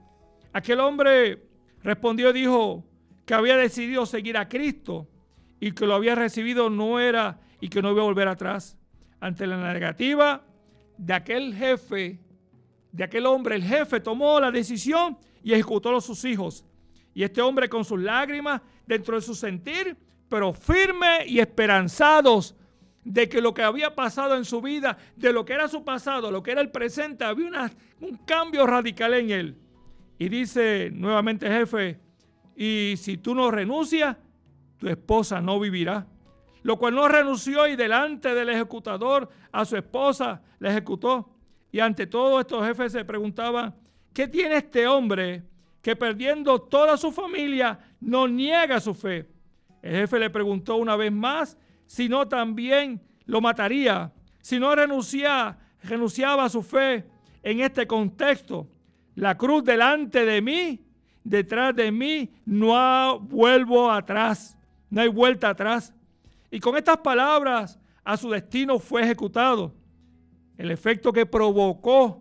Aquel hombre respondió y dijo que había decidido seguir a Cristo y que lo había recibido no era y que no iba a volver atrás. Ante la negativa de aquel jefe, de aquel hombre, el jefe tomó la decisión y ejecutó a sus hijos. Y este hombre, con sus lágrimas dentro de su sentir, pero firme y esperanzados de que lo que había pasado en su vida, de lo que era su pasado, lo que era el presente, había un cambio radical en él. Y dice nuevamente el jefe: y si tú no renuncias, tu esposa no vivirá. Lo cual no renunció y delante del ejecutador a su esposa la ejecutó. Y ante todo estos jefes se preguntaban: ¿qué tiene este hombre que perdiendo toda su familia no niega su fe? El jefe le preguntó una vez más si no también lo mataría, si no renunciaba a su fe en este contexto. La cruz delante de mí, detrás de mí, no vuelvo atrás, no hay vuelta atrás. Y con estas palabras a su destino fue ejecutado. El efecto que provocó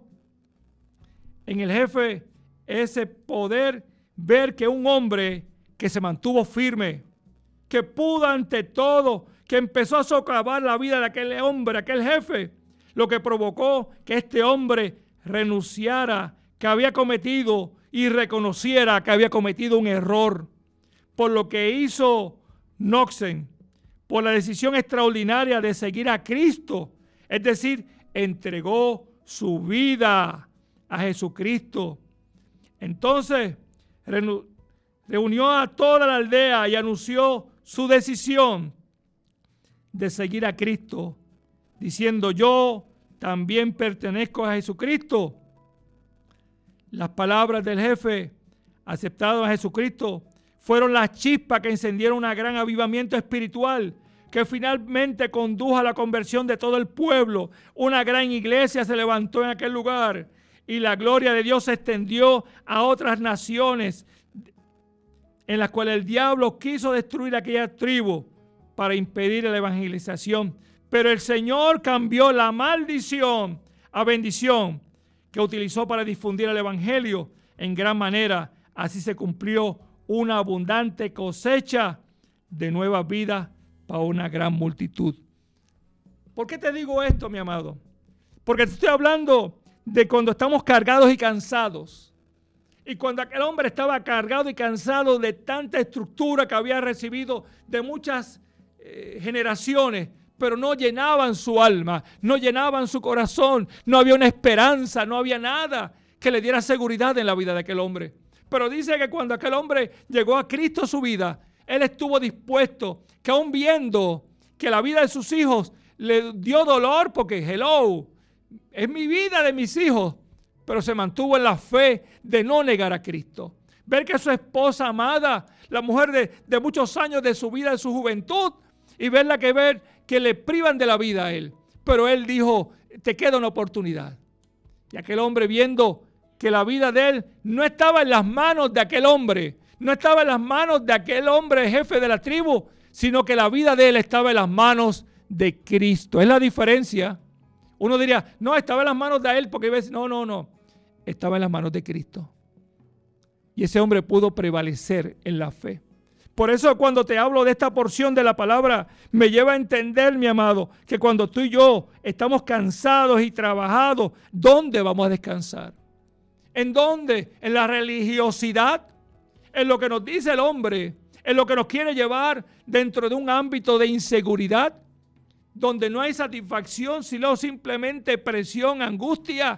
en el jefe ese poder ver que un hombre que se mantuvo firme, que pudo ante todo, que empezó a socavar la vida de aquel hombre, aquel jefe, lo que provocó que este hombre renunciara, que había cometido y reconociera que había cometido un error. Por lo que hizo Noxen, por la decisión extraordinaria de seguir a Cristo, es decir, entregó su vida a Jesucristo. Entonces reunió a toda la aldea y anunció su decisión de seguir a Cristo, diciendo: yo también pertenezco a Jesucristo. Las palabras del jefe aceptado a Jesucristo fueron las chispas que encendieron un gran avivamiento espiritual que finalmente condujo a la conversión de todo el pueblo. Una gran iglesia se levantó en aquel lugar y la gloria de Dios se extendió a otras naciones en las cuales el diablo quiso destruir aquella tribu para impedir la evangelización. Pero el Señor cambió la maldición a bendición que utilizó para difundir el evangelio en gran manera. Así se cumplió una abundante cosecha de nuevas vidas para una gran multitud. ¿Por qué te digo esto, mi amado? Porque te estoy hablando de cuando estamos cargados y cansados. Y cuando aquel hombre estaba cargado y cansado de tanta estructura que había recibido de muchas generaciones, pero no llenaban su alma, no llenaban su corazón, no había una esperanza, no había nada que le diera seguridad en la vida de aquel hombre. Pero dice que cuando aquel hombre llegó a Cristo a su vida, él estuvo dispuesto, que aún viendo que la vida de sus hijos le dio dolor porque, hello, es mi vida de mis hijos, pero se mantuvo en la fe de no negar a Cristo. Ver que su esposa amada, la mujer de muchos años de su vida, de su juventud, y ver que le privan de la vida a él. Pero él dijo, te queda una oportunidad. Y aquel hombre, viendo que la vida de él no estaba en las manos de aquel hombre, no estaba en las manos de aquel hombre jefe de la tribu, sino que la vida de él estaba en las manos de Cristo. Es la diferencia. Uno diría, no, estaba en las manos de él porque iba a decir, no. Estaba en las manos de Cristo. Y ese hombre pudo prevalecer en la fe. Por eso cuando te hablo de esta porción de la palabra, me lleva a entender, mi amado, que cuando tú y yo estamos cansados y trabajados, ¿dónde vamos a descansar? ¿En dónde? ¿En la religiosidad? ¿En lo que nos dice el hombre? ¿En lo que nos quiere llevar dentro de un ámbito de inseguridad? Donde no hay satisfacción, sino simplemente presión, angustia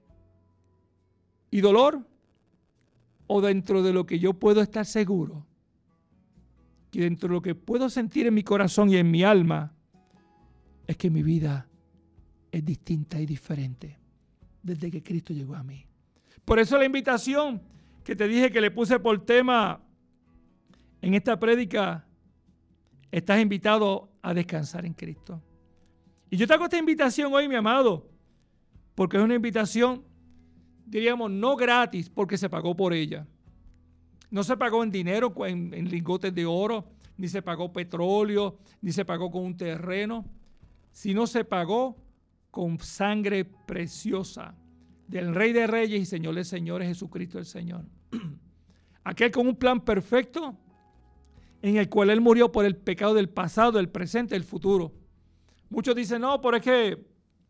y dolor. ¿O dentro de lo que yo puedo estar seguro? Que dentro de lo que puedo sentir en mi corazón y en mi alma, es que mi vida es distinta y diferente desde que Cristo llegó a mí. Por eso la invitación que te dije que le puse por tema en esta prédica, estás invitado a descansar en Cristo. Y yo te hago esta invitación hoy, mi amado, porque es una invitación, diríamos, no gratis, porque se pagó por ella. No se pagó en dinero, en lingotes de oro, ni se pagó petróleo, ni se pagó con un terreno, sino se pagó con sangre preciosa del Rey de Reyes y Señor de Señores, Jesucristo el Señor. Aquel con un plan perfecto en el cual Él murió por el pecado del pasado, del presente y del futuro. Muchos dicen, no, pero es que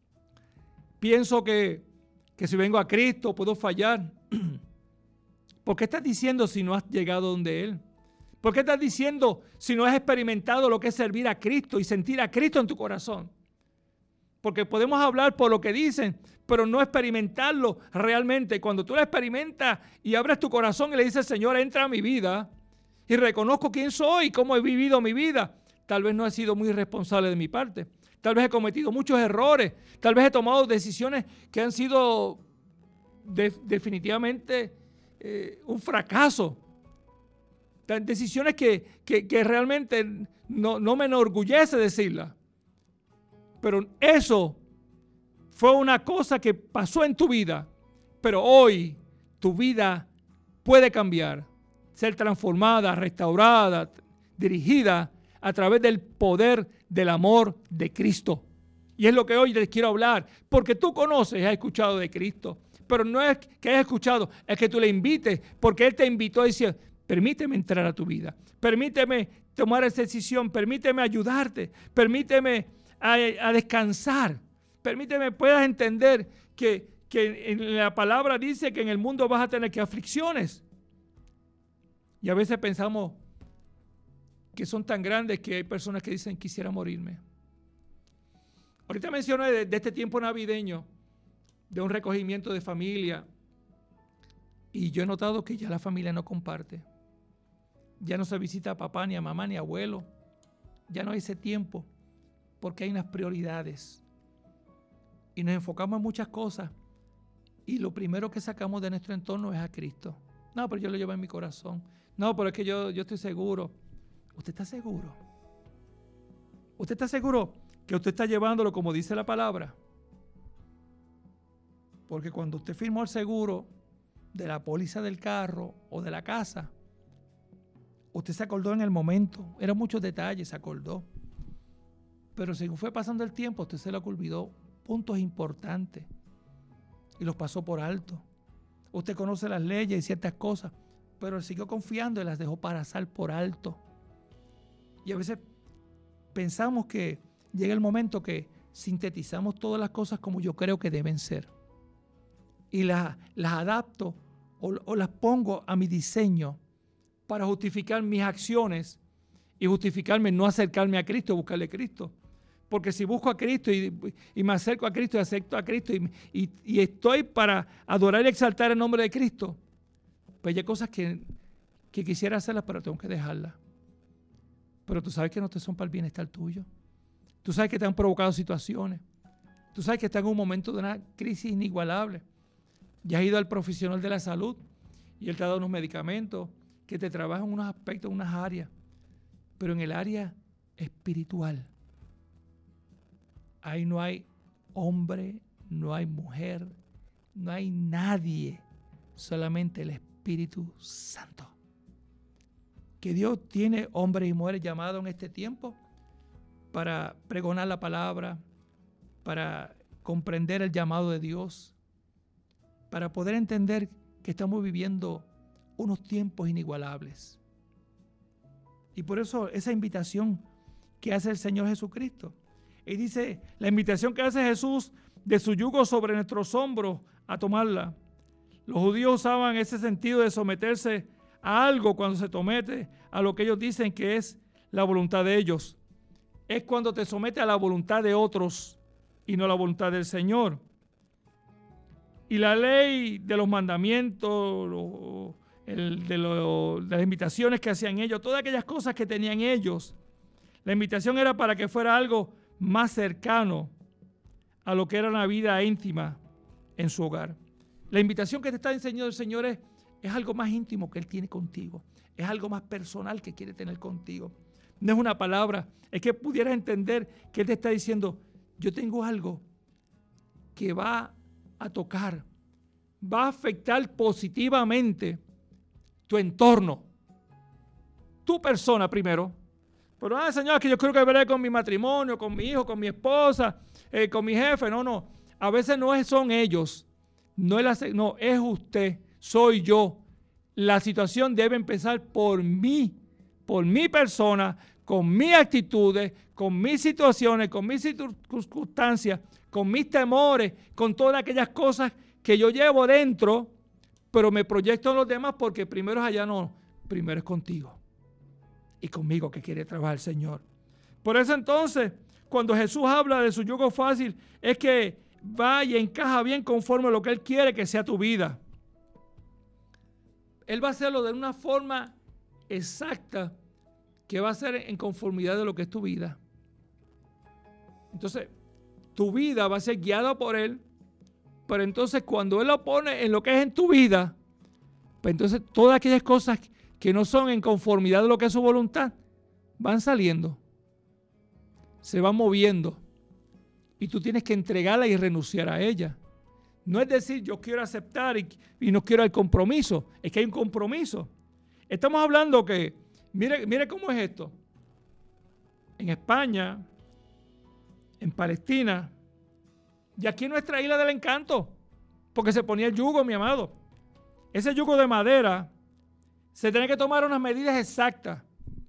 pienso que si vengo a Cristo puedo fallar. ¿Por qué estás diciendo si no has llegado donde Él? ¿Por qué estás diciendo si no has experimentado lo que es servir a Cristo y sentir a Cristo en tu corazón? Porque podemos hablar por lo que dicen, pero no experimentarlo realmente. Cuando tú lo experimentas y abres tu corazón y le dices, Señor, entra a mi vida y reconozco quién soy, cómo he vivido mi vida, tal vez no he sido muy responsable de mi parte. Tal vez he cometido muchos errores. Tal vez he tomado decisiones que han sido definitivamente un fracaso. Decisiones que realmente no me enorgullece decirlas. Pero eso fue una cosa que pasó en tu vida. Pero hoy tu vida puede cambiar, ser transformada, restaurada, dirigida a través del poder del amor de Cristo. Y es lo que hoy les quiero hablar, porque tú conoces, has escuchado de Cristo, pero no es que hayas escuchado, es que tú le invites, porque Él te invitó y decía, permíteme entrar a tu vida, permíteme tomar esa decisión, permíteme ayudarte, permíteme a descansar, permíteme puedas entender que en la palabra dice que en el mundo vas a tener que aflicciones. Y a veces pensamos que son tan grandes que hay personas que dicen quisiera morirme. Ahorita mencioné de este tiempo navideño, de un recogimiento de familia, y yo he notado que ya la familia no comparte. Ya no se visita a papá, ni a mamá, ni a abuelo. Ya no hay ese tiempo, porque hay unas prioridades. Y nos enfocamos en muchas cosas, y lo primero que sacamos de nuestro entorno es a Cristo. No, pero yo lo llevo en mi corazón. No, pero es que yo estoy seguro. ¿Usted está seguro? ¿Usted está seguro que usted está llevándolo como dice la palabra? Porque cuando usted firmó el seguro de la póliza del carro o de la casa, usted se acordó en el momento. Eran muchos detalles, se acordó. Pero según fue pasando el tiempo, usted se le olvidó puntos importantes y los pasó por alto. Usted conoce las leyes y ciertas cosas, pero él siguió confiando y las dejó pasar por alto. Y a veces pensamos que llega el momento que sintetizamos todas las cosas como yo creo que deben ser. Y las adapto o las pongo a mi diseño para justificar mis acciones y justificarme no acercarme a Cristo, buscarle a Cristo. Porque si busco a Cristo y me acerco a Cristo y acepto a Cristo y estoy para adorar y exaltar el nombre de Cristo, pues hay cosas que quisiera hacerlas, pero tengo que dejarlas. Pero tú sabes que no te son para el bienestar tuyo. Tú sabes que te han provocado situaciones. Tú sabes que estás en un momento de una crisis inigualable. Ya has ido al profesional de la salud y él te ha dado unos medicamentos que te trabajan en unos aspectos, en unas áreas. Pero en el área espiritual, ahí no hay hombre, no hay mujer, no hay nadie, solamente el Espíritu Santo. Que Dios tiene hombres y mujeres llamados en este tiempo para pregonar la palabra, para comprender el llamado de Dios, para poder entender que estamos viviendo unos tiempos inigualables. Y por eso esa invitación que hace el Señor Jesucristo. Y dice, la invitación que hace Jesús de su yugo sobre nuestros hombros a tomarla. Los judíos usaban ese sentido de someterse a algo cuando se somete a lo que ellos dicen que es la voluntad de ellos. Es cuando te sometes a la voluntad de otros y no a la voluntad del Señor. Y la ley de los mandamientos, de las invitaciones que hacían ellos, todas aquellas cosas que tenían ellos, la invitación era para que fuera algo más cercano a lo que era una vida íntima en su hogar. La invitación que te está enseñando el Señor es algo más íntimo que Él tiene contigo. Es algo más personal que quiere tener contigo. No es una palabra, es que pudieras entender que Él te está diciendo, yo tengo algo que va a tocar, va a afectar positivamente tu entorno, tu persona primero. Pero, Señor, que yo creo que veré con mi matrimonio, con mi hijo, con mi esposa, con mi jefe. No. A veces no son ellos, no es usted, soy yo. La situación debe empezar por mí, por mi persona, con mis actitudes, con mis situaciones, con mis circunstancias, con mis temores, con todas aquellas cosas que yo llevo dentro, pero me proyecto en los demás porque primero es allá, no, primero es contigo y conmigo que quiere trabajar el Señor. Por eso entonces, cuando Jesús habla de su yugo fácil, es que va y encaja bien conforme a lo que Él quiere que sea tu vida. Él va a hacerlo de una forma exacta que va a ser en conformidad de lo que es tu vida. Entonces, tu vida va a ser guiada por Él, pero entonces cuando Él lo pone en lo que es en tu vida, pues entonces todas aquellas cosas que no son en conformidad de lo que es su voluntad, van saliendo, se van moviendo, y tú tienes que entregarla y renunciar a ella. No es decir, yo quiero aceptar y no quiero el compromiso, es que hay un compromiso. Estamos hablando que, mire cómo es esto. En España, en Palestina, y aquí en nuestra isla del encanto, porque se ponía el yugo, mi amado. Ese yugo de madera, se tenía que tomar unas medidas exactas.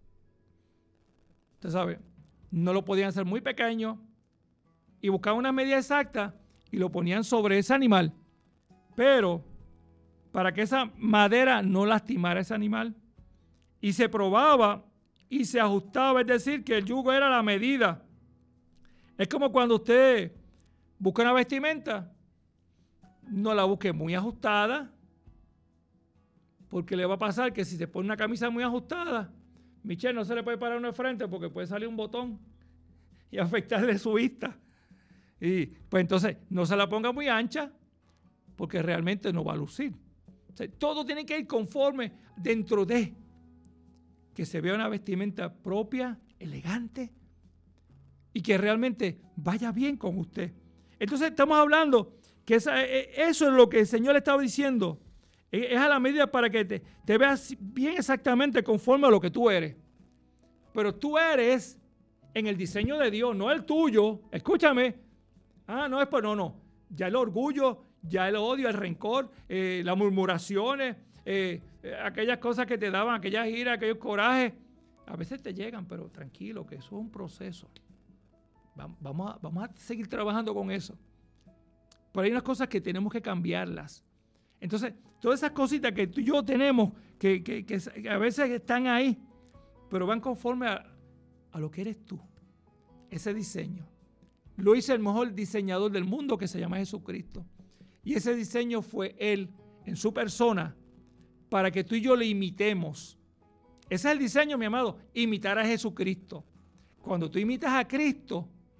Usted sabe, no lo podían hacer muy pequeño y buscaban unas medidas exactas y lo ponían sobre ese animal. Pero para que esa madera no lastimara a ese animal, y se probaba y se ajustaba, es decir, que el yugo era la medida. Es como cuando usted busca una vestimenta, no la busque muy ajustada, porque le va a pasar que si se pone una camisa muy ajustada, Michelle no se le puede parar uno de frente porque puede salir un botón y afectarle su vista. Y pues entonces no se la ponga muy ancha porque realmente no va a lucir. O sea, todo tiene que ir conforme dentro de que se vea una vestimenta propia, elegante y que realmente vaya bien con usted. Entonces estamos hablando que eso es lo que el Señor le estaba diciendo. Es a la medida para que te veas bien exactamente conforme a lo que tú eres. Pero tú eres en el diseño de Dios, no el tuyo. Escúchame. No es por no. Ya el orgullo, ya el odio, el rencor, las murmuraciones, aquellas cosas que te daban, aquellas iras, aquellos corajes, a veces te llegan, pero tranquilo, que eso es un proceso. Vamos a seguir trabajando con eso. Pero hay unas cosas que tenemos que cambiarlas. Entonces, todas esas cositas que tú y yo tenemos, que a veces están ahí, pero van conforme a lo que eres tú. Ese diseño. Lo hizo el mejor diseñador del mundo, que se llama Jesucristo. Y ese diseño fue Él, en su persona, para que tú y yo le imitemos. Ese es el diseño, mi amado, imitar a Jesucristo. Cuando tú imitas a Cristo,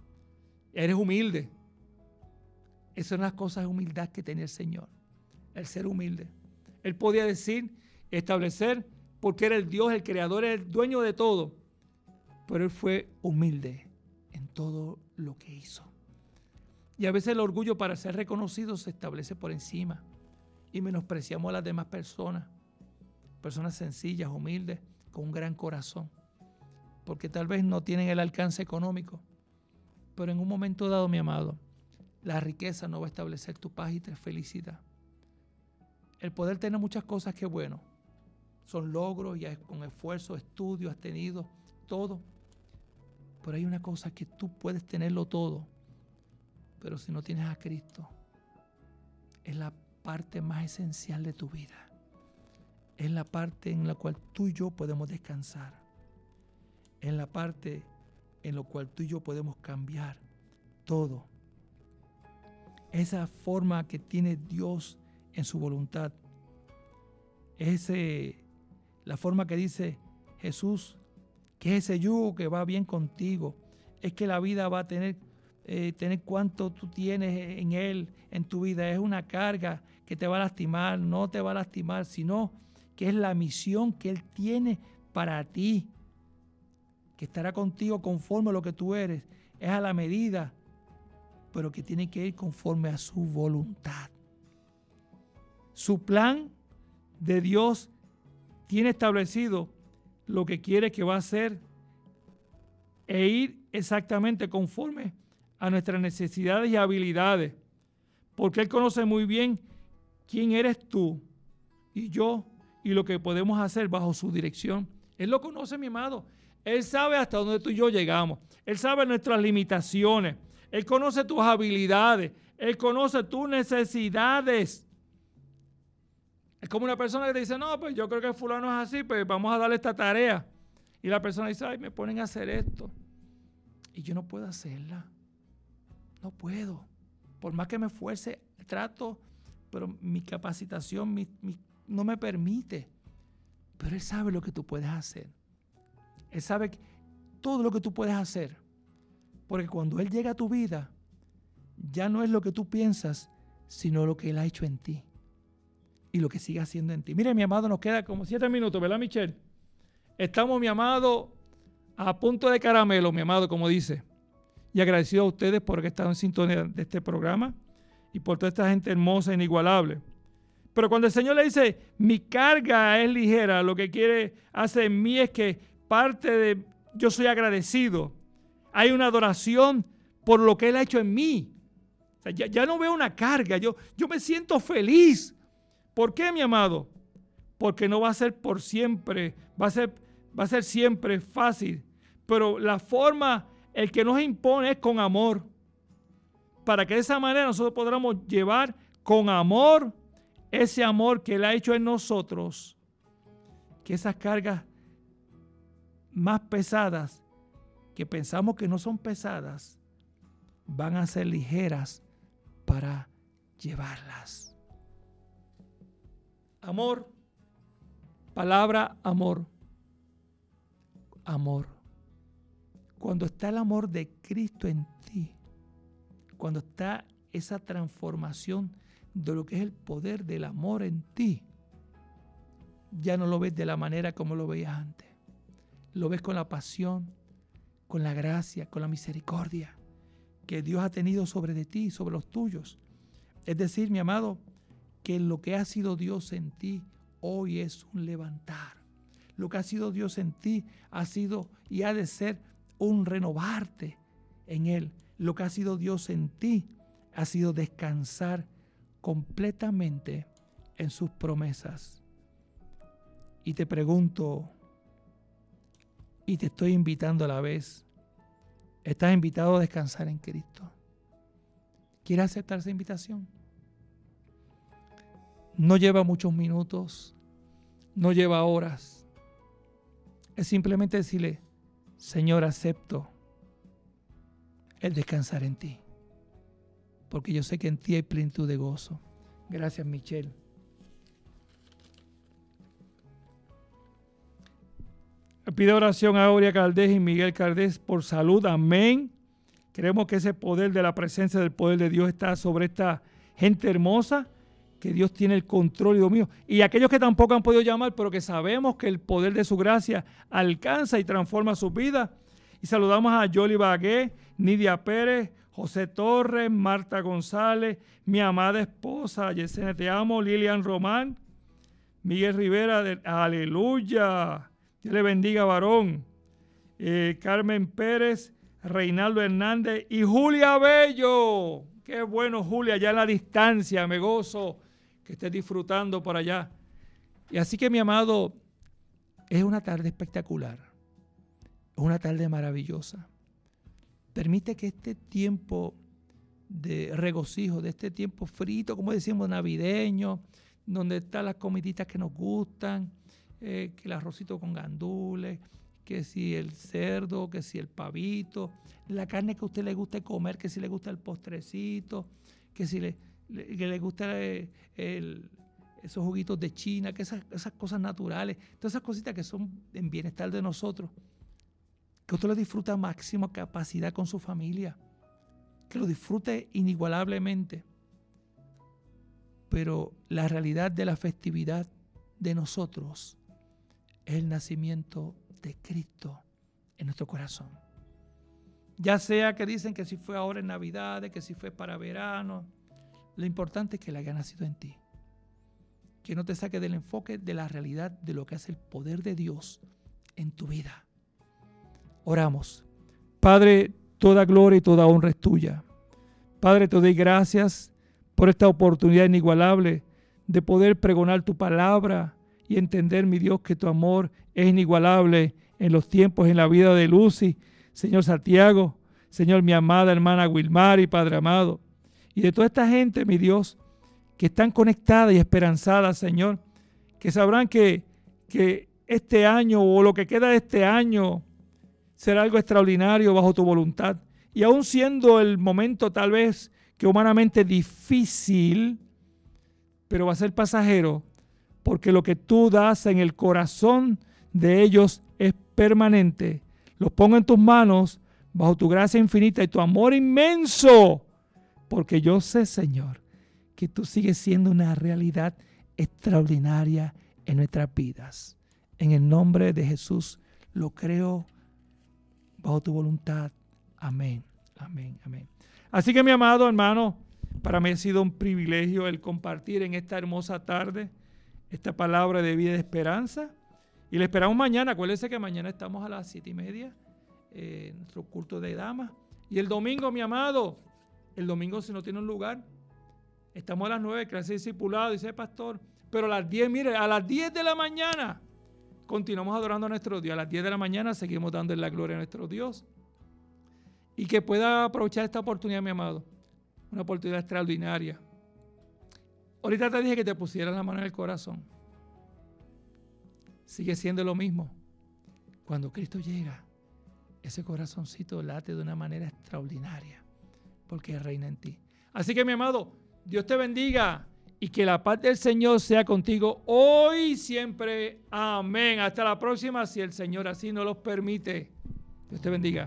Eres humilde. Esas son las cosas de humildad que tenía el Señor. El ser humilde. Él podía decir, establecer, porque era el Dios, el creador, el dueño de todo. Pero él fue humilde en todo lo que hizo. Y a veces el orgullo para ser reconocido se establece por encima. Y menospreciamos a las demás personas. Personas sencillas, humildes, con un gran corazón. Porque tal vez no tienen el alcance económico. Pero en un momento dado, mi amado, la riqueza no va a establecer tu paz y tu felicidad. El poder tener muchas cosas que bueno. Son logros y con esfuerzo, estudio, has tenido todo. Pero hay una cosa que tú puedes tenerlo todo. Pero si no tienes a Cristo, es la parte más esencial de tu vida. Es la parte en la cual tú y yo podemos descansar. Es la parte en la cual tú y yo podemos cambiar todo. Esa forma que tiene Dios en su voluntad. La forma que dice Jesús, que es ese yugo que va bien contigo. Es que la vida va a tener cuánto tú tienes en Él, en tu vida. Es una carga que te va a lastimar, no te va a lastimar, sino que es la misión que Él tiene para ti, que estará contigo conforme a lo que tú eres. Es a la medida, pero que tiene que ir conforme a su voluntad. Su plan de Dios tiene establecido lo que quiere que va a hacer e ir exactamente conforme a nuestras necesidades y habilidades, porque Él conoce muy bien quién eres tú y yo y lo que podemos hacer bajo su dirección. Él lo conoce, mi amado. Él sabe hasta dónde tú y yo llegamos. Él sabe nuestras limitaciones. Él conoce tus habilidades. Él conoce tus necesidades. Es como una persona que te dice, no, pues yo creo que fulano es así, pues vamos a darle esta tarea. Y la persona dice, ay, me ponen a hacer esto. Y yo no puedo hacerla. No puedo. Por más que me esfuerce, trato, pero mi capacitación no me permite. Pero Él sabe lo que tú puedes hacer. Él sabe todo lo que tú puedes hacer. Porque cuando Él llega a tu vida, ya no es lo que tú piensas, sino lo que Él ha hecho en ti. Y lo que sigue haciendo en ti. Mire, mi amado, nos queda como 7 minutos, ¿verdad, Michelle? Estamos, mi amado, a punto de caramelo, mi amado, como dice. Y agradecido a ustedes por haber estado en sintonía de este programa y por toda esta gente hermosa e inigualable. Pero cuando el Señor le dice, mi carga es ligera, lo que quiere hacer en mí es que parte de, yo soy agradecido. Hay una adoración por lo que Él ha hecho en mí. O sea, ya no veo una carga, yo me siento feliz. ¿Por qué, mi amado? Porque no va a ser por siempre, va a ser siempre fácil. Pero la forma, el que nos impone es con amor. Para que de esa manera nosotros podamos llevar con amor ese amor que Él ha hecho en nosotros. Que esas cargas más pesadas, que pensamos que no son pesadas, van a ser ligeras para llevarlas. Amor, palabra amor, amor. Cuando está el amor de Cristo en ti, cuando está esa transformación de lo que es el poder del amor en ti, ya no lo ves de la manera como lo veías antes. Lo ves con la pasión, con la gracia, con la misericordia que Dios ha tenido sobre de ti y sobre los tuyos. Es decir, mi amado, que lo que ha sido Dios en ti hoy es un levantar. Lo que ha sido Dios en ti ha sido y ha de ser un renovarte en Él. Lo que ha sido Dios en ti ha sido descansar completamente en sus promesas. Y te pregunto, y te estoy invitando a la vez, ¿estás invitado a descansar en Cristo? ¿Quieres aceptar esa invitación? No lleva muchos minutos, no lleva horas. Es simplemente decirle, Señor, acepto el descansar en ti, porque yo sé que en ti hay plenitud de gozo. Gracias, Michelle. Pido oración a Aurea Caldés y Miguel Caldés por salud. Amén. Creemos que ese poder de la presencia del poder de Dios está sobre esta gente hermosa, que Dios tiene el control y dominio. Y aquellos que tampoco han podido llamar, pero que sabemos que el poder de su gracia alcanza y transforma sus vidas. Y saludamos a Yoli Bagué, Nidia Pérez, José Torres, Marta González, mi amada esposa, Yesenia Te Amo, Lilian Román, Miguel Rivera, aleluya, Dios le bendiga, varón, Carmen Pérez, Reinaldo Hernández y Julia Bello. Qué bueno, Julia, allá en la distancia, me gozo que estés disfrutando por allá. Y así que, mi amado, es una tarde espectacular, es una tarde maravillosa. Permite que este tiempo de regocijo, de este tiempo frito, como decimos, navideño, donde están las comiditas que nos gustan, que el arrocito con gandules, que si el cerdo, que si el pavito, la carne que a usted le guste comer, que si le gusta el postrecito, que si le gusta esos juguitos de China, que esas cosas naturales, todas esas cositas que son en bienestar de nosotros, que usted lo disfrute a máxima capacidad con su familia, que lo disfrute inigualablemente. Pero la realidad de la festividad de nosotros es el nacimiento de Cristo en nuestro corazón. Ya sea que dicen que si fue ahora en Navidad, que si fue para verano, lo importante es que Él haya nacido en ti. Que no te saque del enfoque de la realidad de lo que hace el poder de Dios en tu vida. Oramos. Padre, toda gloria y toda honra es tuya. Padre, te doy gracias por esta oportunidad inigualable de poder pregonar tu palabra y entender, mi Dios, que tu amor es inigualable en los tiempos, en la vida de Lucy, Señor Santiago, Señor, mi amada hermana Wilmary, Padre amado, y de toda esta gente, mi Dios, que están conectadas y esperanzadas, Señor, que sabrán que este año o lo que queda de este año será algo extraordinario bajo tu voluntad. Y aún siendo el momento tal vez que humanamente difícil, pero va a ser pasajero, porque lo que tú das en el corazón de ellos es permanente. Los pongo en tus manos bajo tu gracia infinita y tu amor inmenso, porque yo sé, Señor, que tú sigues siendo una realidad extraordinaria en nuestras vidas. En el nombre de Jesús lo creo bajo tu voluntad. Amén, amén, amén. Así que, mi amado hermano, para mí ha sido un privilegio el compartir en esta hermosa tarde esta palabra de vida y de esperanza. Y le esperamos mañana. Acuérdense que mañana estamos a las 7:30 en nuestro culto de damas. Y el domingo, mi amado, el domingo, si no tiene un lugar, estamos a las 9, clase de discipulado, dice el pastor. Pero a las 10, mire, a las 10 de la mañana continuamos adorando a nuestro Dios. A las 10 de la mañana seguimos dándole la gloria a nuestro Dios. Y que pueda aprovechar esta oportunidad, mi amado. Una oportunidad extraordinaria. Ahorita te dije que te pusieras la mano en el corazón. Sigue siendo lo mismo. Cuando Cristo llega, ese corazoncito late de una manera extraordinaria, porque reina en ti. Así que, mi amado, Dios te bendiga y que la paz del Señor sea contigo hoy y siempre. Amén. Hasta la próxima, si el Señor así nos lo permite. Dios te bendiga.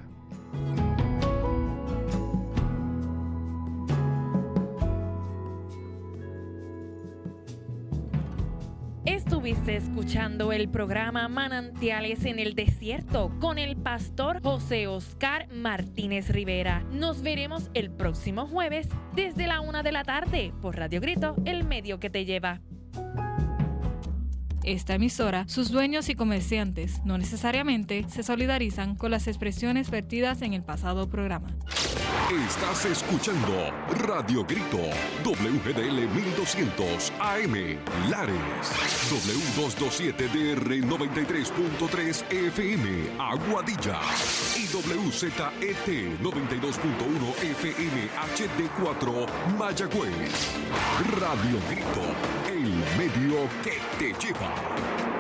Estuviste escuchando el programa Manantiales en el Desierto con el pastor José Oscar Martínez Rivera. Nos veremos el próximo jueves desde la 1 de la tarde por Radio Grito, el medio que te lleva. Esta emisora, sus dueños y comerciantes no necesariamente se solidarizan con las expresiones vertidas en el pasado programa. Estás escuchando Radio Grito, WGDL 1200 AM, Lares, W227DR 93.3 FM, Aguadilla, y WZET 92.1 FM HD4, Mayagüez. Radio Grito, el medio que te lleva.